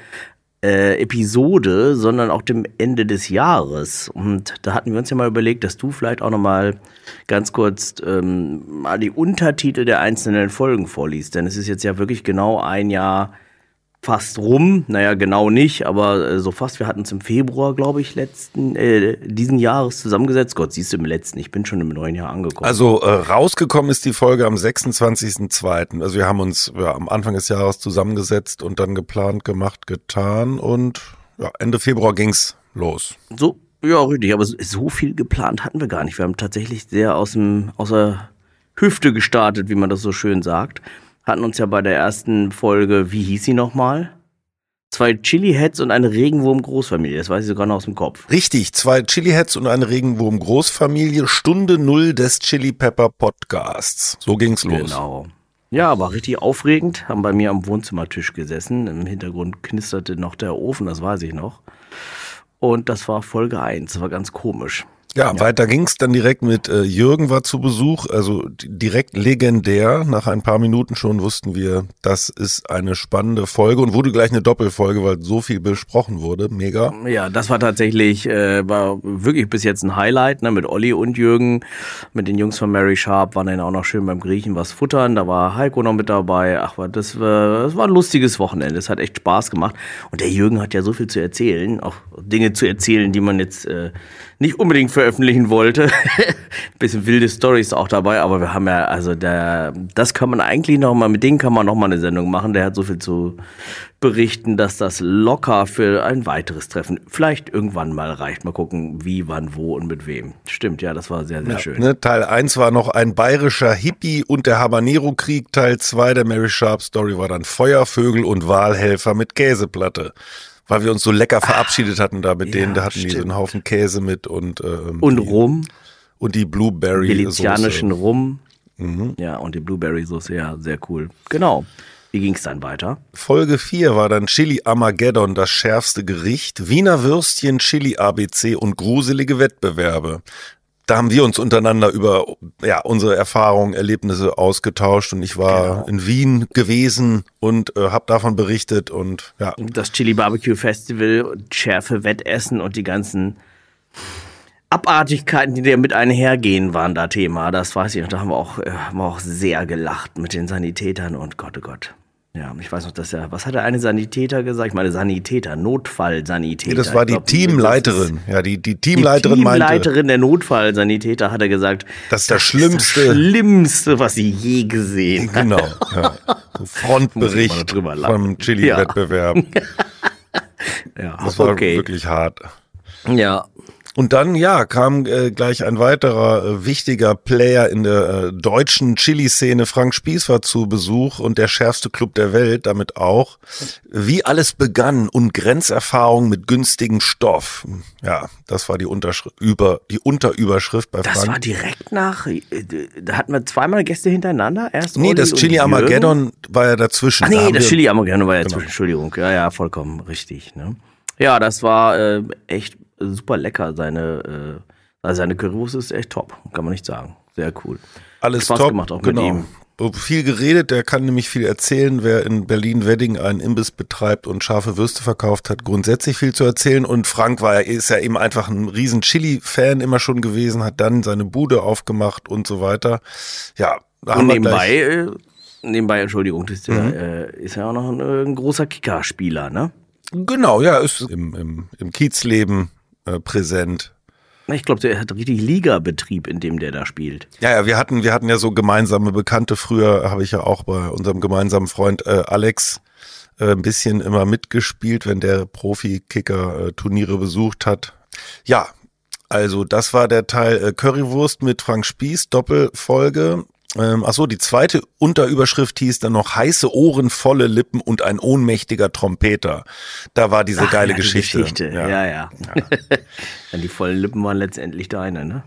Episode, sondern auch dem Ende des Jahres. Und da hatten wir uns ja mal überlegt, dass du vielleicht auch nochmal ganz kurz mal die Untertitel der einzelnen Folgen vorliest. Denn es ist jetzt ja wirklich genau ein Jahr fast rum. Naja, genau nicht, aber so fast. Wir hatten uns im Februar, glaube ich, diesen Jahres zusammengesetzt. Gott, siehst du, im letzten. Ich bin schon im neuen Jahr angekommen. Also rausgekommen ist die Folge am 26.02. Also wir haben uns am Anfang des Jahres zusammengesetzt und dann geplant, gemacht, getan und Ende Februar ging's los. So, ja, richtig. Aber so viel geplant hatten wir gar nicht. Wir haben tatsächlich sehr aus der Hüfte gestartet, wie man das so schön sagt. Hatten uns ja bei der ersten Folge, wie hieß sie nochmal? 2 Chili-Heads und eine Regenwurm-Großfamilie. Das weiß ich sogar noch aus dem Kopf. Richtig, 2 Chili-Heads und eine Regenwurm-Großfamilie. Stunde 0 des Chili Pepper Podcasts. So ging's los. Genau. Ja, war richtig aufregend. Haben bei mir am Wohnzimmertisch gesessen. Im Hintergrund knisterte noch der Ofen, das weiß ich noch. Und das war Folge 1. Das war ganz komisch. Ja, weiter ging's dann direkt mit Jürgen war zu Besuch, also direkt legendär. Nach ein paar Minuten schon wussten wir, das ist eine spannende Folge und wurde gleich eine Doppelfolge, weil so viel besprochen wurde. Mega. Ja, das war tatsächlich, war wirklich bis jetzt ein Highlight, ne, mit Olli und Jürgen, mit den Jungs von Mary Sharp, waren dann auch noch schön beim Griechen was futtern, da war Heiko noch mit dabei. Ach, das war ein lustiges Wochenende, es hat echt Spaß gemacht und der Jürgen hat ja so viel zu erzählen, auch Dinge zu erzählen, die man jetzt nicht unbedingt veröffentlichen wollte. Bisschen wilde Storys auch dabei, aber wir haben ja, also das kann man eigentlich mit denen kann man noch mal eine Sendung machen. Der hat so viel zu berichten, dass das locker für ein weiteres Treffen vielleicht irgendwann mal reicht. Mal gucken, wie, wann, wo und mit wem. Stimmt, ja, das war sehr, sehr schön. Ne, Teil 1 war noch ein bayerischer Hippie und der Habanero-Krieg. Teil 2 der Mary Sharp Story war dann Feuervögel und Wahlhelfer mit Käseplatte. Weil wir uns so lecker verabschiedet hatten da mit denen. Da hatten die so einen Haufen Käse mit und Rum. Und die Blueberry-Soße. Venezianischen Rum. Mhm. Ja, und die Blueberry-Soße, ja, sehr cool. Genau. Wie ging es dann weiter? Folge 4 war dann Chili Armageddon, das schärfste Gericht, Wiener Würstchen, Chili ABC und gruselige Wettbewerbe. Da haben wir uns untereinander über unsere Erfahrungen, Erlebnisse ausgetauscht und ich war in Wien gewesen und habe davon berichtet und ja. Das Chili Barbecue Festival, Schärfe Wettessen und die ganzen Abartigkeiten, die da mit einhergehen, waren da Thema. Das weiß ich noch, da haben wir auch sehr gelacht mit den Sanitätern und Gott, oh Gott. Ja, ich weiß noch, was hat der eine Sanitäter gesagt? Ich meine Notfallsanitäter. Das war die Teamleiterin. Ja, die Teamleiterin meinte. Die Teamleiterin der Notfallsanitäter hat er gesagt, das ist das Schlimmste, was sie je gesehen hat. Genau, ja. So Frontbericht vom Chili-Wettbewerb. Ja, das war wirklich hart. Ja. Und dann, kam gleich ein weiterer wichtiger Player in der deutschen Chili-Szene. Frank Spieß war zu Besuch und der schärfste Club der Welt damit auch. Wie alles begann und Grenzerfahrung mit günstigem Stoff. Ja, das war die Unterüberschrift bei Frank. Das war direkt nach, da hatten wir zweimal Gäste hintereinander. Erst nee, das Chili Armageddon war ja dazwischen. Das Chili Armageddon war ja dazwischen, Entschuldigung. Ja, vollkommen richtig. Ne? Ja, das war echt super lecker. Seine Currywurst ist echt top, kann man nicht sagen. Sehr cool. Alles Spaß top, gemacht auch mit ihm. Viel geredet, der kann nämlich viel erzählen. Wer in Berlin-Wedding einen Imbiss betreibt und scharfe Würste verkauft, hat grundsätzlich viel zu erzählen. Und Frank ist ja eben einfach ein riesen Chili-Fan immer schon gewesen, hat dann seine Bude aufgemacht und so weiter. Ja, da haben wir nebenbei, Entschuldigung, ist ja auch noch ein großer Kicker-Spieler, ne? Genau, ja, ist im Kiezleben präsent. Ich glaube, der hat richtig Ligabetrieb, in dem der da spielt. Ja, wir hatten ja so gemeinsame Bekannte. Früher habe ich ja auch bei unserem gemeinsamen Freund Alex ein bisschen immer mitgespielt, wenn der Profi-Kicker Turniere besucht hat. Ja, also das war der Teil Currywurst mit Frank Spieß, Doppelfolge. Die zweite Unterüberschrift hieß dann noch heiße Ohren, volle Lippen und ein ohnmächtiger Trompeter. Da war diese geile Geschichte. Ja. Dann die vollen Lippen waren letztendlich deine, ne?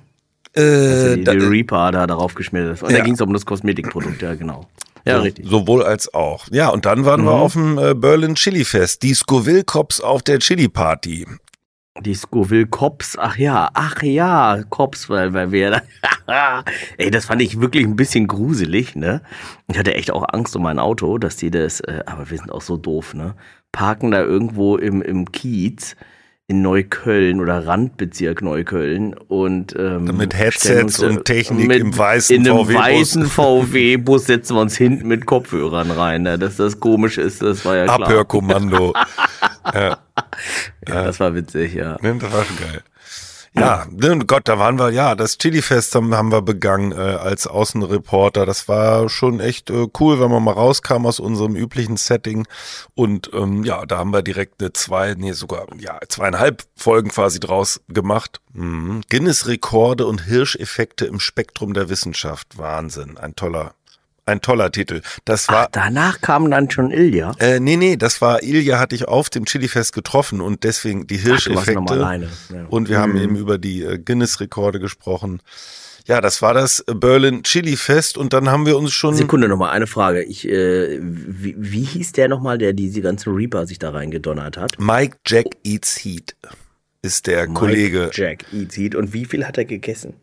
Die Reaper da darauf geschmiert ist. Und da ging es um das Kosmetikprodukt, ja genau. Ja, richtig. Sowohl als auch. Ja, und dann waren wir auf dem Berlin Chili Fest. Die Scoville Cops auf der Chili Party. Die Scoville Cops, ach ja, Cops, weil wir ey, das fand ich wirklich ein bisschen gruselig, ne? Ich hatte echt auch Angst um mein Auto, dass die das, aber wir sind auch so doof, ne? Parken da irgendwo im Kiez in Neukölln oder Randbezirk Neukölln und mit Headsets und Technik im weißen VW-Bus. In einem weißen VW-Bus setzen wir uns hinten mit Kopfhörern rein, ne? Dass das komisch ist, das war ja klar. Abhörkommando. Ja, das war witzig, ja. Das war schon geil. Ja, Gott, da waren wir, das Chili-Fest haben wir begangen als Außenreporter. Das war schon echt cool, wenn man mal rauskam aus unserem üblichen Setting. Und da haben wir direkt 2,5 Folgen quasi draus gemacht. Guinness-Rekorde und Hirscheffekte im Spektrum der Wissenschaft. Wahnsinn, ein toller Titel. Das war. Danach kam dann schon Ilja? Nee, das war Ilja, hatte ich auf dem Chili-Fest getroffen und deswegen die Hirscheffekte. Ja. Und wir haben eben über die Guinness-Rekorde gesprochen. Ja, das war das Berlin Chili-Fest und dann haben wir uns schon. Sekunde nochmal, eine Frage. Wie hieß der nochmal, der diese ganzen Reaper sich da reingedonnert hat? Mike Jack Eats Heat ist der Kollege. Mike Jack Eats Heat. Und wie viel hat er gegessen?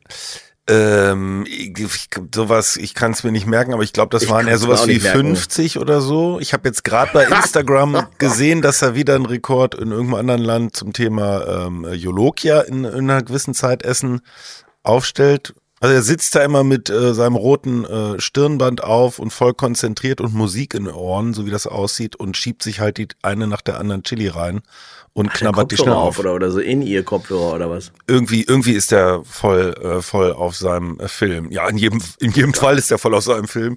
Ich kann es mir nicht merken, aber ich glaube, das waren eher sowas wie 50 oder so. Ich habe jetzt gerade bei Instagram gesehen, dass er wieder einen Rekord in irgendeinem anderen Land zum Thema Jolokia in einer gewissen Zeit Essen aufstellt. Also er sitzt da immer mit seinem roten Stirnband auf und voll konzentriert und Musik in den Ohren, so wie das aussieht, und schiebt sich halt die eine nach der anderen Chili rein und knabbert die schnell auf. Oder so in ihr Kopfhörer oder was? Irgendwie ist der voll auf seinem Film. Ja, in jedem Fall ist der voll auf seinem Film.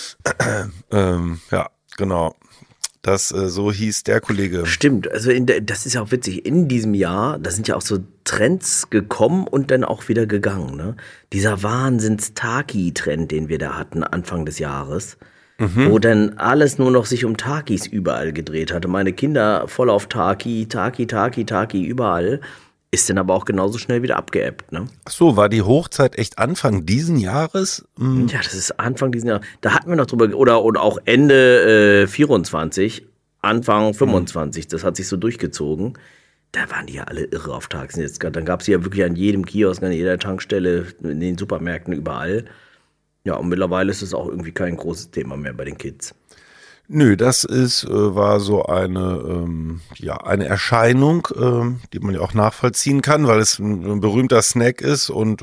Ja, genau. Das so hieß der Kollege. Stimmt, also das ist ja auch witzig. In diesem Jahr, da sind ja auch so Trends gekommen und dann auch wieder gegangen. Ne? Dieser Wahnsinns-Taki-Trend, den wir da hatten Anfang des Jahres, wo dann alles nur noch sich um Takis überall gedreht hatte. Meine Kinder voll auf Taki überall. Ist dann aber auch genauso schnell wieder abgeebbt. Ne? Ach so, war die Hochzeit echt Anfang diesen Jahres? Ja, das ist Anfang diesen Jahres. Da hatten wir noch drüber, oder auch Ende 24, Anfang 25. Das hat sich so durchgezogen. Da waren die ja alle irre auf Taxen. Dann gab es ja wirklich an jedem Kiosk, an jeder Tankstelle, in den Supermärkten, überall. Ja, und mittlerweile ist es auch irgendwie kein großes Thema mehr bei den Kids. Nö, das war so eine Erscheinung, die man ja auch nachvollziehen kann, weil es ein berühmter Snack ist und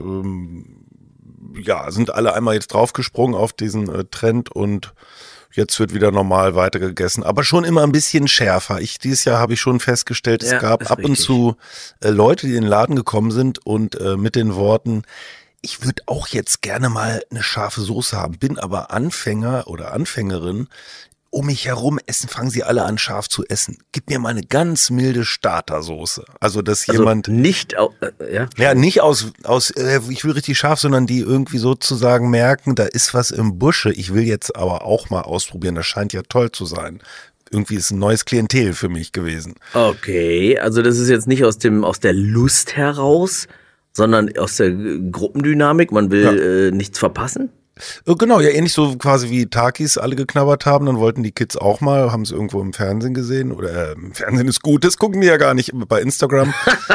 sind alle einmal jetzt draufgesprungen auf diesen Trend und jetzt wird wieder normal weitergegessen, aber schon immer ein bisschen schärfer. Dieses Jahr habe ich schon festgestellt, es gab ab und zu Leute, die in den Laden gekommen sind und mit den Worten: Ich würde auch jetzt gerne mal eine scharfe Soße haben, bin aber Anfänger oder Anfängerin. Um mich herum fangen sie alle an, scharf zu essen. Gib mir mal eine ganz milde Startersoße. Also, dass jemand nicht nicht aus ich will richtig scharf, sondern die irgendwie sozusagen merken, da ist was im Busche. Ich will jetzt aber auch mal ausprobieren. Das scheint ja toll zu sein. Irgendwie ist ein neues Klientel für mich gewesen. Okay, also das ist jetzt nicht aus der Lust heraus, sondern aus der Gruppendynamik. Man will nichts verpassen. Genau, ja, ähnlich so quasi wie Takis alle geknabbert haben, dann wollten die Kids auch mal, haben es irgendwo im Fernsehen gesehen oder im Fernsehen ist gut, das gucken die ja gar nicht bei Instagram.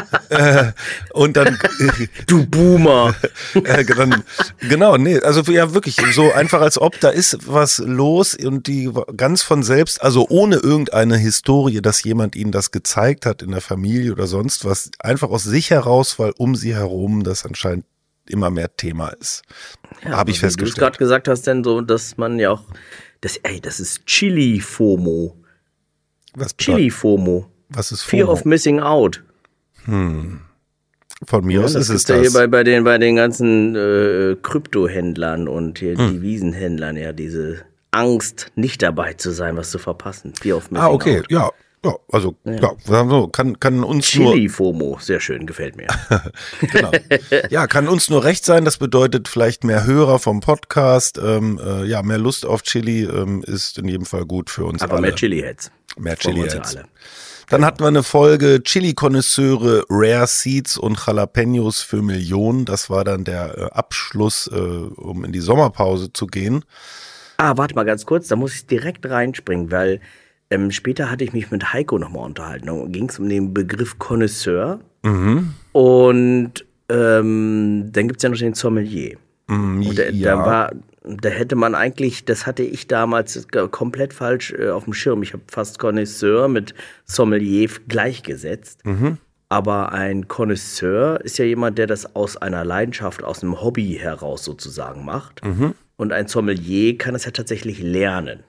Und dann du Boomer. Genau, nee, also ja wirklich so einfach, als ob da ist was los und die ganz von selbst, also ohne irgendeine Historie, dass jemand ihnen das gezeigt hat in der Familie oder sonst was, einfach aus sich heraus, weil um sie herum das anscheinend immer mehr Thema ist. Ja, habe ich festgestellt. Wie du es gerade gesagt hast, denn so, dass man ja auch, das ist Chili-FOMO. Was Chili-FOMO. Was ist FOMO? Fear of Missing Out. Von mir aus ist es ja das. Hier bei den ganzen Kryptohändlern und hier Devisenhändlern ja diese Angst, nicht dabei zu sein, was zu verpassen. Fear of Missing Out. Okay, ja. Ja, also kann uns Chili-FOMO, sehr schön, gefällt mir. Genau. Ja, kann uns nur recht sein, das bedeutet vielleicht mehr Hörer vom Podcast, mehr Lust auf Chili ist in jedem Fall gut für uns alle. Aber mehr Chili-Heads. Mehr Chili-Heads. Dann hatten wir eine Folge Chili-Konnoisseure, Rare Seeds und Jalapenos für Millionen. Das war dann der Abschluss, um in die Sommerpause zu gehen. Warte mal ganz kurz, da muss ich direkt reinspringen, weil später hatte ich mich mit Heiko nochmal unterhalten. Da ging es um den Begriff Connoisseur. Und dann gibt es ja noch den Sommelier. Und da hätte man eigentlich, das hatte ich damals komplett falsch auf dem Schirm. Ich habe fast Connoisseur mit Sommelier gleichgesetzt. Aber ein Connoisseur ist ja jemand, der das aus einer Leidenschaft, aus einem Hobby heraus sozusagen macht. Und ein Sommelier kann das ja tatsächlich lernen.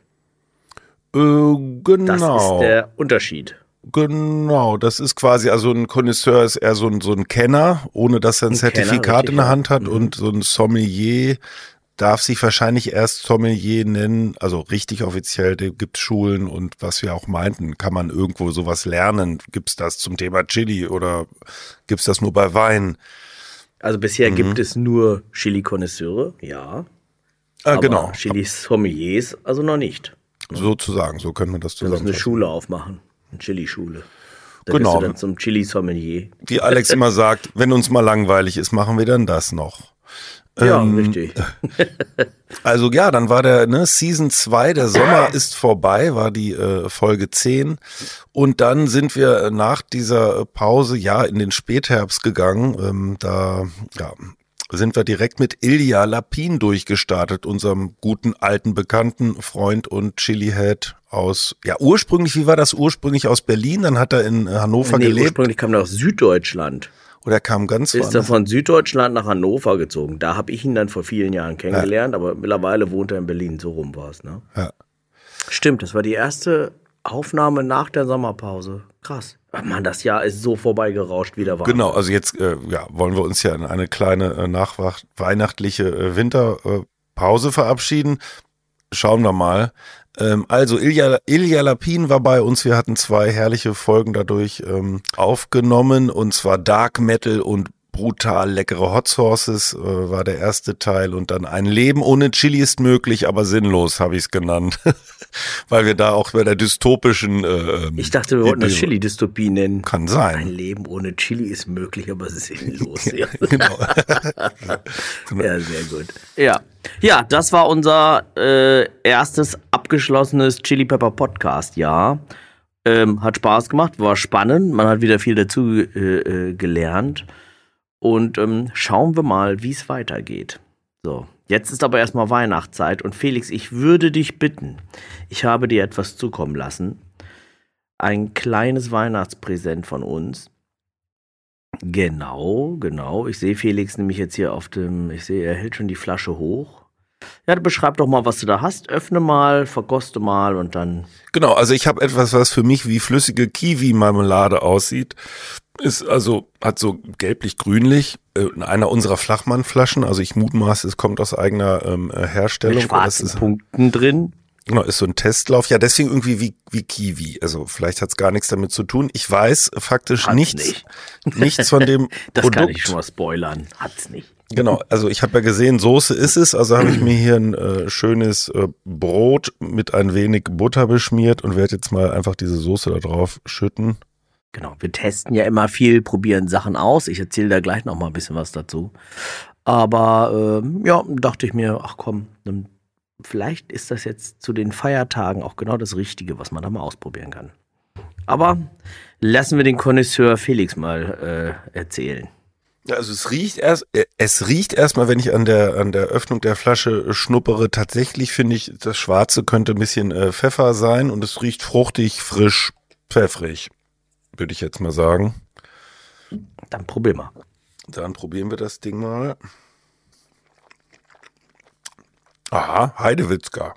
Genau. Das ist der Unterschied. Genau, das ist quasi, also ein Connoisseur ist eher so ein Kenner, ohne dass er ein Zertifikat in der Hand hat. Und so ein Sommelier darf sich wahrscheinlich erst Sommelier nennen, also richtig offiziell, da gibt es Schulen und was wir auch meinten, kann man irgendwo sowas lernen? Gibt es das zum Thema Chili oder gibt es das nur bei Wein? Also bisher gibt es nur Chili-Konnoisseure, ja. Aber genau. Chili-Sommeliers also noch nicht. Sozusagen, so können wir das zusammenfassen. Du musst eine Schule aufmachen, eine Chili-Schule. Da genau. bist du dann zum Chili-Sommelier. Wie Alex immer sagt, wenn uns mal langweilig ist, machen wir dann das noch. Ja, richtig. Also ja, dann war der Season 2, der Sommer ist vorbei, war die Folge 10. Und dann sind wir nach dieser Pause in den Spätherbst gegangen. Da sind wir direkt mit Ilja Lapin durchgestartet, unserem guten alten Bekannten, Freund und Chili-Head aus, wie war das ursprünglich aus Berlin? Dann hat er in Hannover gelebt. Ursprünglich kam er aus Süddeutschland. Oder er kam ganz Ist er von Süddeutschland nach Hannover gezogen. Da habe ich ihn dann vor vielen Jahren kennengelernt, aber mittlerweile wohnt er in Berlin. So rum war es, ne? Ja. Stimmt, das war die erste Aufnahme nach der Sommerpause. Krass. Ach Mann, das Jahr ist so vorbeigerauscht wie der Wahnsinn. Genau, also jetzt wollen wir uns ja in eine kleine nachweihnachtliche Winterpause verabschieden. Schauen wir mal. Also Ilja Lapin war bei uns. Wir hatten 2 herrliche Folgen dadurch aufgenommen, und zwar Dark Metal und brutal leckere Hot Sauces war der erste Teil, und dann Ein Leben ohne Chili ist möglich, aber sinnlos, habe ich es genannt, weil wir da auch bei der dystopischen ich dachte, wir wollten das Chili-Dystopie nennen. Kann sein. Ein Leben ohne Chili ist möglich, aber sinnlos. Ja, genau. Ja, sehr gut. Ja, das war unser erstes abgeschlossenes Chili Pepper Podcast, ja. Hat Spaß gemacht, war spannend, man hat wieder viel dazu gelernt. Und schauen wir mal, wie es weitergeht. So, jetzt ist aber erstmal Weihnachtszeit. Und Felix, ich würde dich bitten, ich habe dir etwas zukommen lassen. Ein kleines Weihnachtspräsent von uns. Genau. Ich sehe Felix nämlich jetzt hier er hält schon die Flasche hoch. Ja, beschreib doch mal, was du da hast. Öffne mal, verkoste mal und dann... Genau, also ich habe etwas, was für mich wie flüssige Kiwi-Marmelade aussieht. Hat so gelblich-grünlich in einer unserer Flachmann-Flaschen. Also ich mutmaße, es kommt aus eigener Herstellung. Mit schwarzen Punkten drin. Genau, ist so ein Testlauf. Ja, deswegen irgendwie wie Kiwi. Also vielleicht hat es gar nichts damit zu tun. Ich weiß faktisch nichts von dem das Produkt. Kann ich schon mal spoilern. Hat's nicht. Genau, also ich habe ja gesehen, Soße ist es. Also habe ich mir hier ein schönes Brot mit ein wenig Butter beschmiert und werde jetzt mal einfach diese Soße da drauf schütten. Genau, wir testen ja immer viel, probieren Sachen aus. Ich erzähle da gleich noch mal ein bisschen was dazu. Aber dachte ich mir, ach komm, vielleicht ist das jetzt zu den Feiertagen auch genau das Richtige, was man da mal ausprobieren kann. Aber lassen wir den Connoisseur Felix mal erzählen. Ja, also es riecht erstmal, wenn ich an der Öffnung der Flasche schnuppere, tatsächlich finde ich, das Schwarze könnte ein bisschen Pfeffer sein, und es riecht fruchtig, frisch, pfeffrig, würde ich jetzt mal sagen. Dann probieren wir. Dann probieren wir das Ding mal. Aha, Heidewitzka.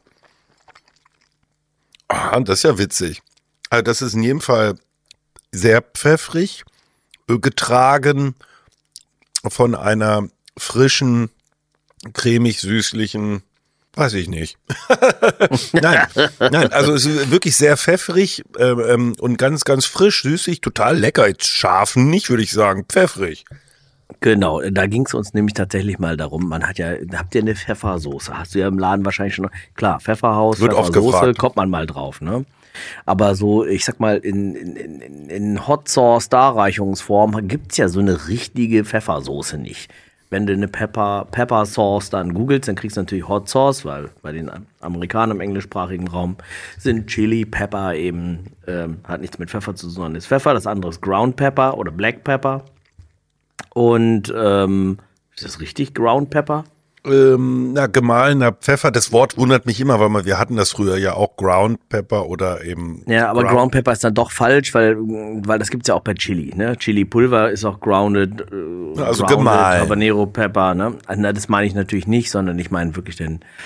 Aha, das ist ja witzig. Also das ist in jedem Fall sehr pfeffrig, getragen von einer frischen, cremig-süßlichen, weiß ich nicht. Nein, also es ist wirklich sehr pfeffrig und ganz, ganz frisch, süßig, total lecker. Jetzt scharf nicht, würde ich sagen, pfeffrig. Genau, da ging es uns nämlich tatsächlich mal darum, habt ihr eine Pfeffersoße? Hast du ja im Laden wahrscheinlich schon, klar, Pfefferhaus, wird Pfeffersoße, kommt man mal drauf, ne? Aber so, ich sag mal, in Hot Sauce Darreichungsform gibt's ja so eine richtige Pfeffersoße nicht. Wenn du eine Pepper Sauce dann googelst, dann kriegst du natürlich Hot Sauce, weil bei den Amerikanern im englischsprachigen Raum sind Chili, Pepper eben, hat nichts mit Pfeffer zu tun, sondern ist Pfeffer. Das andere ist Ground Pepper oder Black Pepper. Und, ist das richtig, Ground Pepper? Gemahlener Pfeffer, das Wort wundert mich immer, weil wir hatten das früher ja auch Ground Pepper oder eben... Ja, aber Ground Pepper ist dann doch falsch, weil das gibt's ja auch bei Chili, ne? Chili Pulver ist auch grounded, also gemahlen. Habanero Pepper, ne? Also, das meine ich natürlich nicht, sondern ich meine wirklich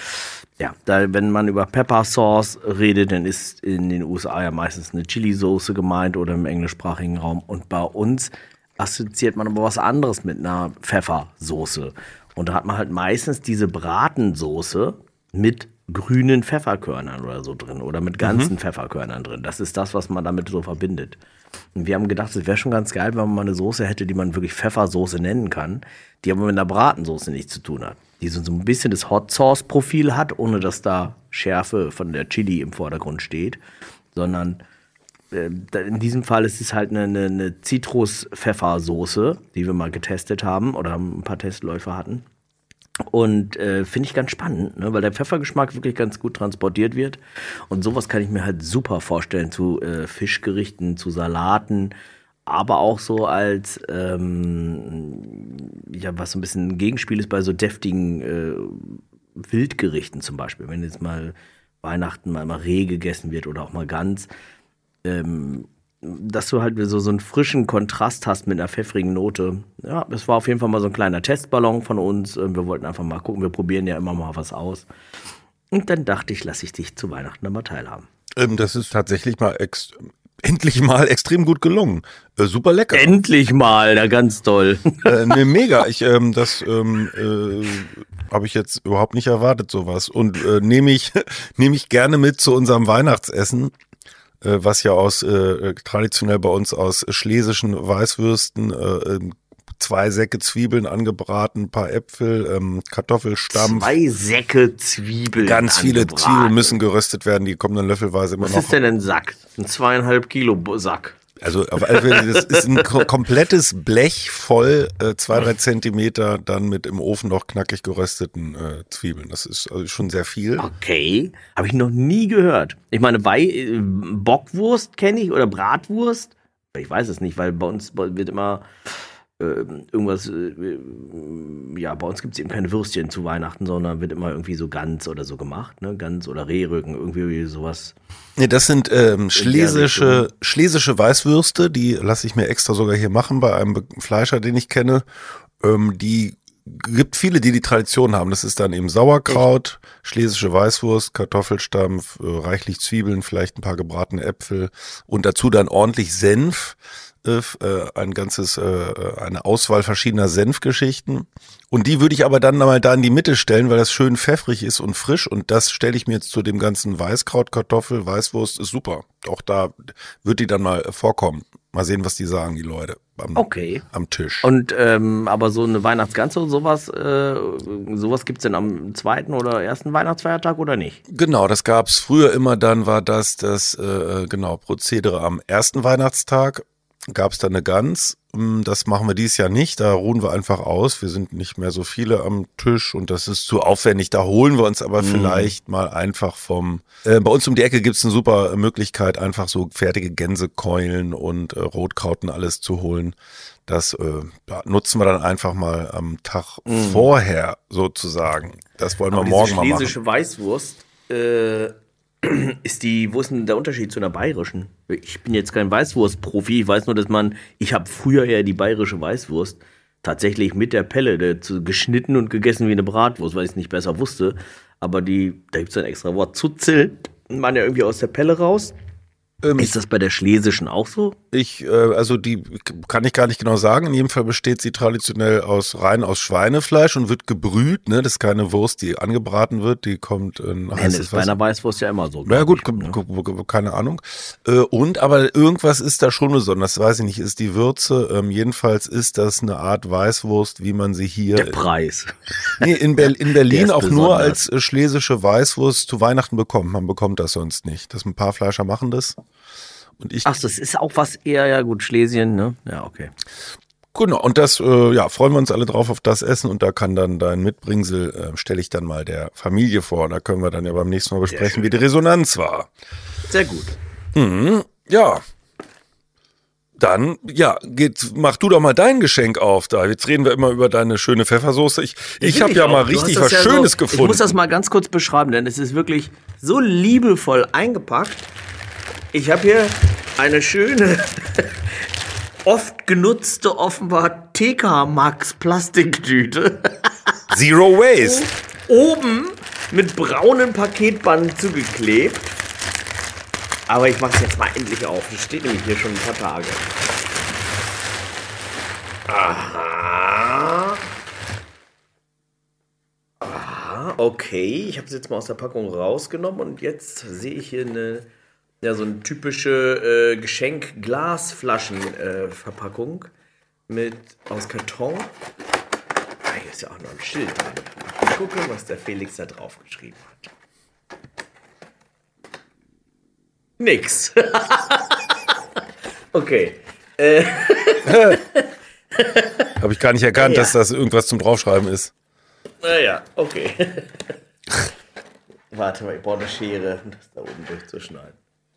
wenn man über Pepper Sauce redet, dann ist in den USA ja meistens eine Chili-Soße gemeint oder im englischsprachigen Raum, und bei uns assoziiert man aber was anderes mit einer Pfeffersoße. Und da hat man halt meistens diese Bratensoße mit grünen Pfefferkörnern oder so drin oder mit ganzen Pfefferkörnern drin. Das ist das, was man damit so verbindet. Und wir haben gedacht, es wäre schon ganz geil, wenn man mal eine Soße hätte, die man wirklich Pfeffersoße nennen kann, die aber mit einer Bratensoße nichts zu tun hat. Die so ein bisschen das Hot Sauce Profil hat, ohne dass da Schärfe von der Chili im Vordergrund steht, sondern in diesem Fall ist es halt eine Zitrus-Pfeffersoße, die wir mal getestet haben oder ein paar Testläufe hatten. Und finde ich ganz spannend, ne? Weil der Pfeffergeschmack wirklich ganz gut transportiert wird. Und sowas kann ich mir halt super vorstellen zu Fischgerichten, zu Salaten, aber auch so als, was so ein bisschen ein Gegenspiel ist bei so deftigen Wildgerichten zum Beispiel. Wenn jetzt mal Weihnachten mal Reh gegessen wird oder auch mal Gans. dass du halt so einen frischen Kontrast hast mit einer pfeffrigen Note. Ja, das war auf jeden Fall mal so ein kleiner Testballon von uns. Wir wollten einfach mal gucken, wir probieren ja immer mal was aus. Und dann dachte ich, lasse ich dich zu Weihnachten mal teilhaben. Das ist tatsächlich mal endlich mal extrem gut gelungen. Super lecker. Endlich mal, na ganz toll. Ne, mega. Das habe ich jetzt überhaupt nicht erwartet, sowas. Und nehme ich gerne mit zu unserem Weihnachtsessen, was ja traditionell bei uns aus schlesischen Weißwürsten, 2 Säcke Zwiebeln angebraten, ein paar Äpfel, Kartoffelstampf. 2 Säcke Zwiebeln. Ganz viele Zwiebeln müssen geröstet werden, die kommen dann löffelweise immer noch. Was ist denn ein Sack? Ein 2,5 Kilo Sack. Also das ist ein komplettes Blech voll, 2-3 Zentimeter dann mit im Ofen noch knackig gerösteten Zwiebeln. Das ist also schon sehr viel. Okay, habe ich noch nie gehört. Ich meine, Bockwurst kenne ich oder Bratwurst. Ich weiß es nicht, weil bei uns wird immer irgendwas, ja, bei uns gibt es eben keine Würstchen zu Weihnachten, sondern wird immer irgendwie so Gans oder so gemacht, ne? Gans oder Rehrücken, irgendwie sowas. Nee, das sind schlesische Weißwürste, die lasse ich mir extra sogar hier machen bei einem Fleischer, den ich kenne. Die gibt viele, die Tradition haben. Das ist dann eben Sauerkraut, schlesische Weißwurst, Kartoffelstampf, reichlich Zwiebeln, vielleicht ein paar gebratene Äpfel und dazu dann ordentlich Senf. Eine Auswahl verschiedener Senfgeschichten. Und die würde ich aber dann mal da in die Mitte stellen, weil das schön pfeffrig ist und frisch. Und das stelle ich mir jetzt zu dem ganzen Weißkraut, Kartoffel, Weißwurst, ist super. Auch da wird die dann mal vorkommen. Mal sehen, was die sagen, die Leute am Tisch. Und aber so eine Weihnachtsgans oder sowas gibt's denn am 2. oder 1. Weihnachtsfeiertag oder nicht? Genau, das gab's früher immer. Dann war das Prozedere am 1. Weihnachtstag. Gab es da eine Gans. Das machen wir dieses Jahr nicht. Da ruhen wir einfach aus. Wir sind nicht mehr so viele am Tisch und das ist zu aufwendig. Da holen wir uns aber vielleicht mal einfach bei uns um die Ecke gibt es eine super Möglichkeit, einfach so fertige Gänsekeulen und Rotkraut und alles zu holen. Das nutzen wir dann einfach mal am Tag vorher sozusagen. Das wollen wir morgen mal machen. Die schlesische Weißwurst, wo ist denn der Unterschied zu einer bayerischen? Ich bin jetzt kein Weißwurst-Profi, ich weiß nur, ich habe früher ja die bayerische Weißwurst tatsächlich mit der Pelle geschnitten und gegessen wie eine Bratwurst, weil ich es nicht besser wusste. Aber da gibt es ein extra Wort, Zutzel, man ja irgendwie aus der Pelle raus. Ist das bei der schlesischen auch so? Also die kann ich gar nicht genau sagen. In jedem Fall besteht sie traditionell rein aus Schweinefleisch und wird gebrüht. Ne? Das ist keine Wurst, die angebraten wird. Die kommt das ist bei einer Weißwurst ja immer so. Ja gut, keine Ahnung. Aber irgendwas ist da schon besonders. Weiß ich nicht, ist die Würze. Jedenfalls ist das eine Art Weißwurst, wie man sie hier. Der Preis. Nee, in Berlin auch nur als schlesische Weißwurst zu Weihnachten bekommt. Man bekommt das sonst nicht. Ein paar Fleischer machen das. Ach, das ist auch was eher, ja gut, Schlesien, ne? Ja, okay. Genau, und das, freuen wir uns alle drauf auf das Essen und da kann dann dein Mitbringsel, stelle ich dann mal der Familie vor. Da können wir dann ja beim nächsten Mal besprechen, wie die Resonanz war. Sehr gut. Ja. Dann, mach du doch mal dein Geschenk auf da. Jetzt reden wir immer über deine schöne Pfeffersoße. Ich habe ja mal richtig was Schönes gefunden. Ich muss das mal ganz kurz beschreiben, denn es ist wirklich so liebevoll eingepackt. Ich habe hier eine schöne, oft genutzte, offenbar TK Maxx Plastiktüte. Zero Waste. Oben mit braunen Paketband zugeklebt. Aber ich mache es jetzt mal endlich auf. Das steht nämlich hier schon ein paar Tage. Aha. Okay. Ich habe es jetzt mal aus der Packung rausgenommen und jetzt sehe ich hier so eine typische Geschenk-Glasflaschen-Verpackung aus Karton. Hier ist ja auch noch ein Schild dran. Mal gucken, was der Felix da drauf geschrieben hat. Nix. Okay. Habe ich gar nicht erkannt, dass das irgendwas zum Draufschreiben ist. Naja, okay. Warte mal, ich brauche eine Schere, um das da oben durchzuschneiden.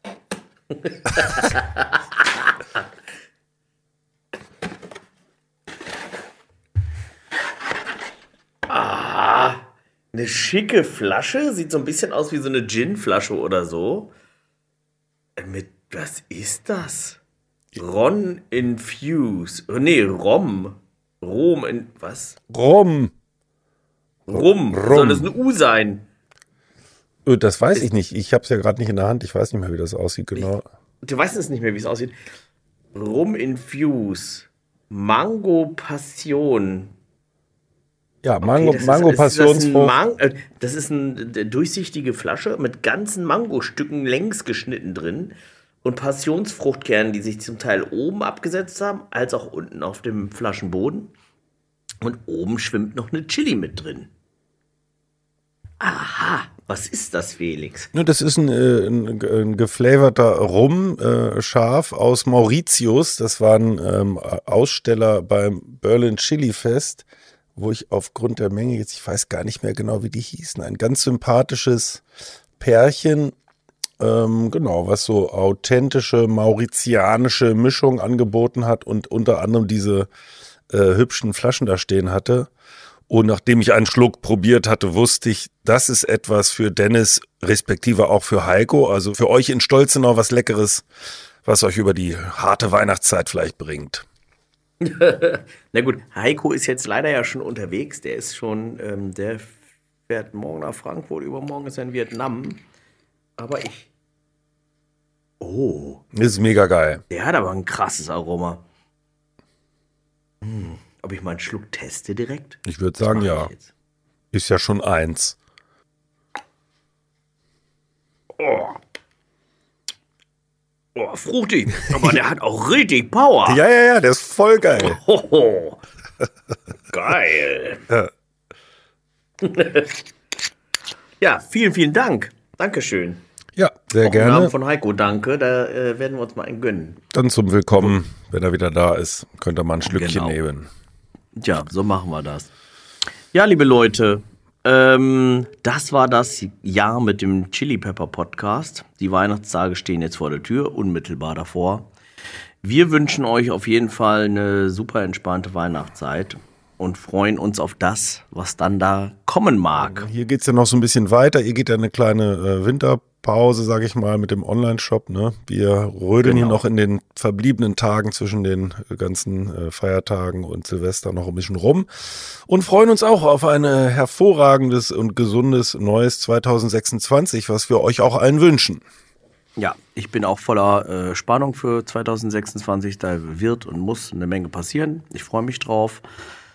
Eine schicke Flasche. Sieht so ein bisschen aus wie so eine Gin-Flasche oder so. Was ist das? Ron Infuse. Nee, Rom. Rom in. Was? Rum. Rum. Soll das ein U sein? Das weiß ich nicht. Ich habe es ja gerade nicht in der Hand. Ich weiß nicht mehr, wie das aussieht genau. Du weißt es nicht mehr, wie es aussieht. Rum Infuse. Mango Passion. Ja, Okay, Mango Passionsfrucht. Das ist eine durchsichtige Flasche mit ganzen Mangostücken längs geschnitten drin und Passionsfruchtkernen, die sich zum Teil oben abgesetzt haben, als auch unten auf dem Flaschenboden. Und oben schwimmt noch eine Chili mit drin. Aha, was ist das, Felix? Ne, das ist ein geflavorter Rum, scharf aus Mauritius. Das war ein Aussteller beim Berlin Chili Fest, wo ich aufgrund der Menge jetzt, ich weiß gar nicht mehr genau, wie die hießen, ein ganz sympathisches Pärchen, genau, was so authentische mauritianische Mischung angeboten hat und unter anderem diese hübschen Flaschen da stehen hatte. Und nachdem ich einen Schluck probiert hatte, wusste ich, das ist etwas für Dennis, respektive auch für Heiko, also für euch in Stolzenau was Leckeres, was euch über die harte Weihnachtszeit vielleicht bringt. Na gut, Heiko ist jetzt leider ja schon unterwegs. Der ist schon, der fährt morgen nach Frankfurt, übermorgen ist er in Vietnam. Aber Das ist mega geil. der hat aber ein krasses Aroma. Ob ich mal einen Schluck teste direkt? Ich würde sagen, Mach ja. ich jetzt. Ist ja schon eins. Oh, fruchtig. Aber der hat auch richtig Power. Ja, der ist voll geil. Hoho. Geil. Ja. Ja, vielen, vielen Dank. Dankeschön. Ja, sehr Auch im Namen gerne. von Heiko, danke. Da werden wir uns mal einen gönnen. Dann zum Willkommen, wenn er wieder da ist, könnt ihr mal ein Schlückchen Genau. nehmen. Tja, so machen wir das. Ja, liebe Leute, das war das Jahr mit dem Chili Pepper Podcast. Die Weihnachtstage stehen jetzt vor der Tür, unmittelbar davor. Wir wünschen euch auf jeden Fall eine super entspannte Weihnachtszeit und freuen uns auf das, was dann da kommen mag. Hier geht's ja noch so ein bisschen weiter. Ihr geht ja eine kleine Winterpause, sage ich mal, mit dem Online-Shop. Ne? Wir rödeln hier noch in den verbliebenen Tagen zwischen den ganzen Feiertagen und Silvester noch ein bisschen rum und freuen uns auch auf ein hervorragendes und gesundes neues 2026, was wir euch auch allen wünschen. Ja, ich bin auch voller Spannung für 2026. Da wird und muss eine Menge passieren. Ich freue mich drauf.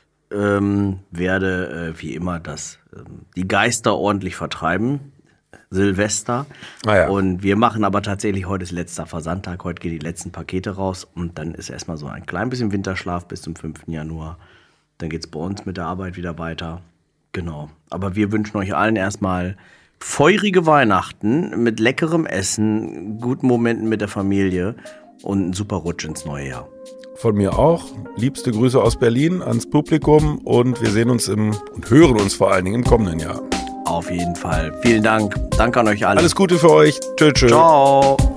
Werde wie immer die Geister ordentlich vertreiben. Silvester. Ja. Und wir machen aber tatsächlich, heute ist letzter Versandtag. Heute gehen die letzten Pakete raus. Und dann ist erstmal so ein klein bisschen Winterschlaf bis zum 5. Januar. Dann geht es bei uns mit der Arbeit wieder weiter. Genau. Aber wir wünschen euch allen erstmal feurige Weihnachten mit leckerem Essen, guten Momenten mit der Familie und einen super Rutsch ins neue Jahr. Von mir auch. Liebste Grüße aus Berlin ans Publikum und wir sehen uns und hören uns vor allen Dingen im kommenden Jahr. Auf jeden Fall. Vielen Dank. Danke an euch alle. Alles Gute für euch. Tschö, tschö. Ciao.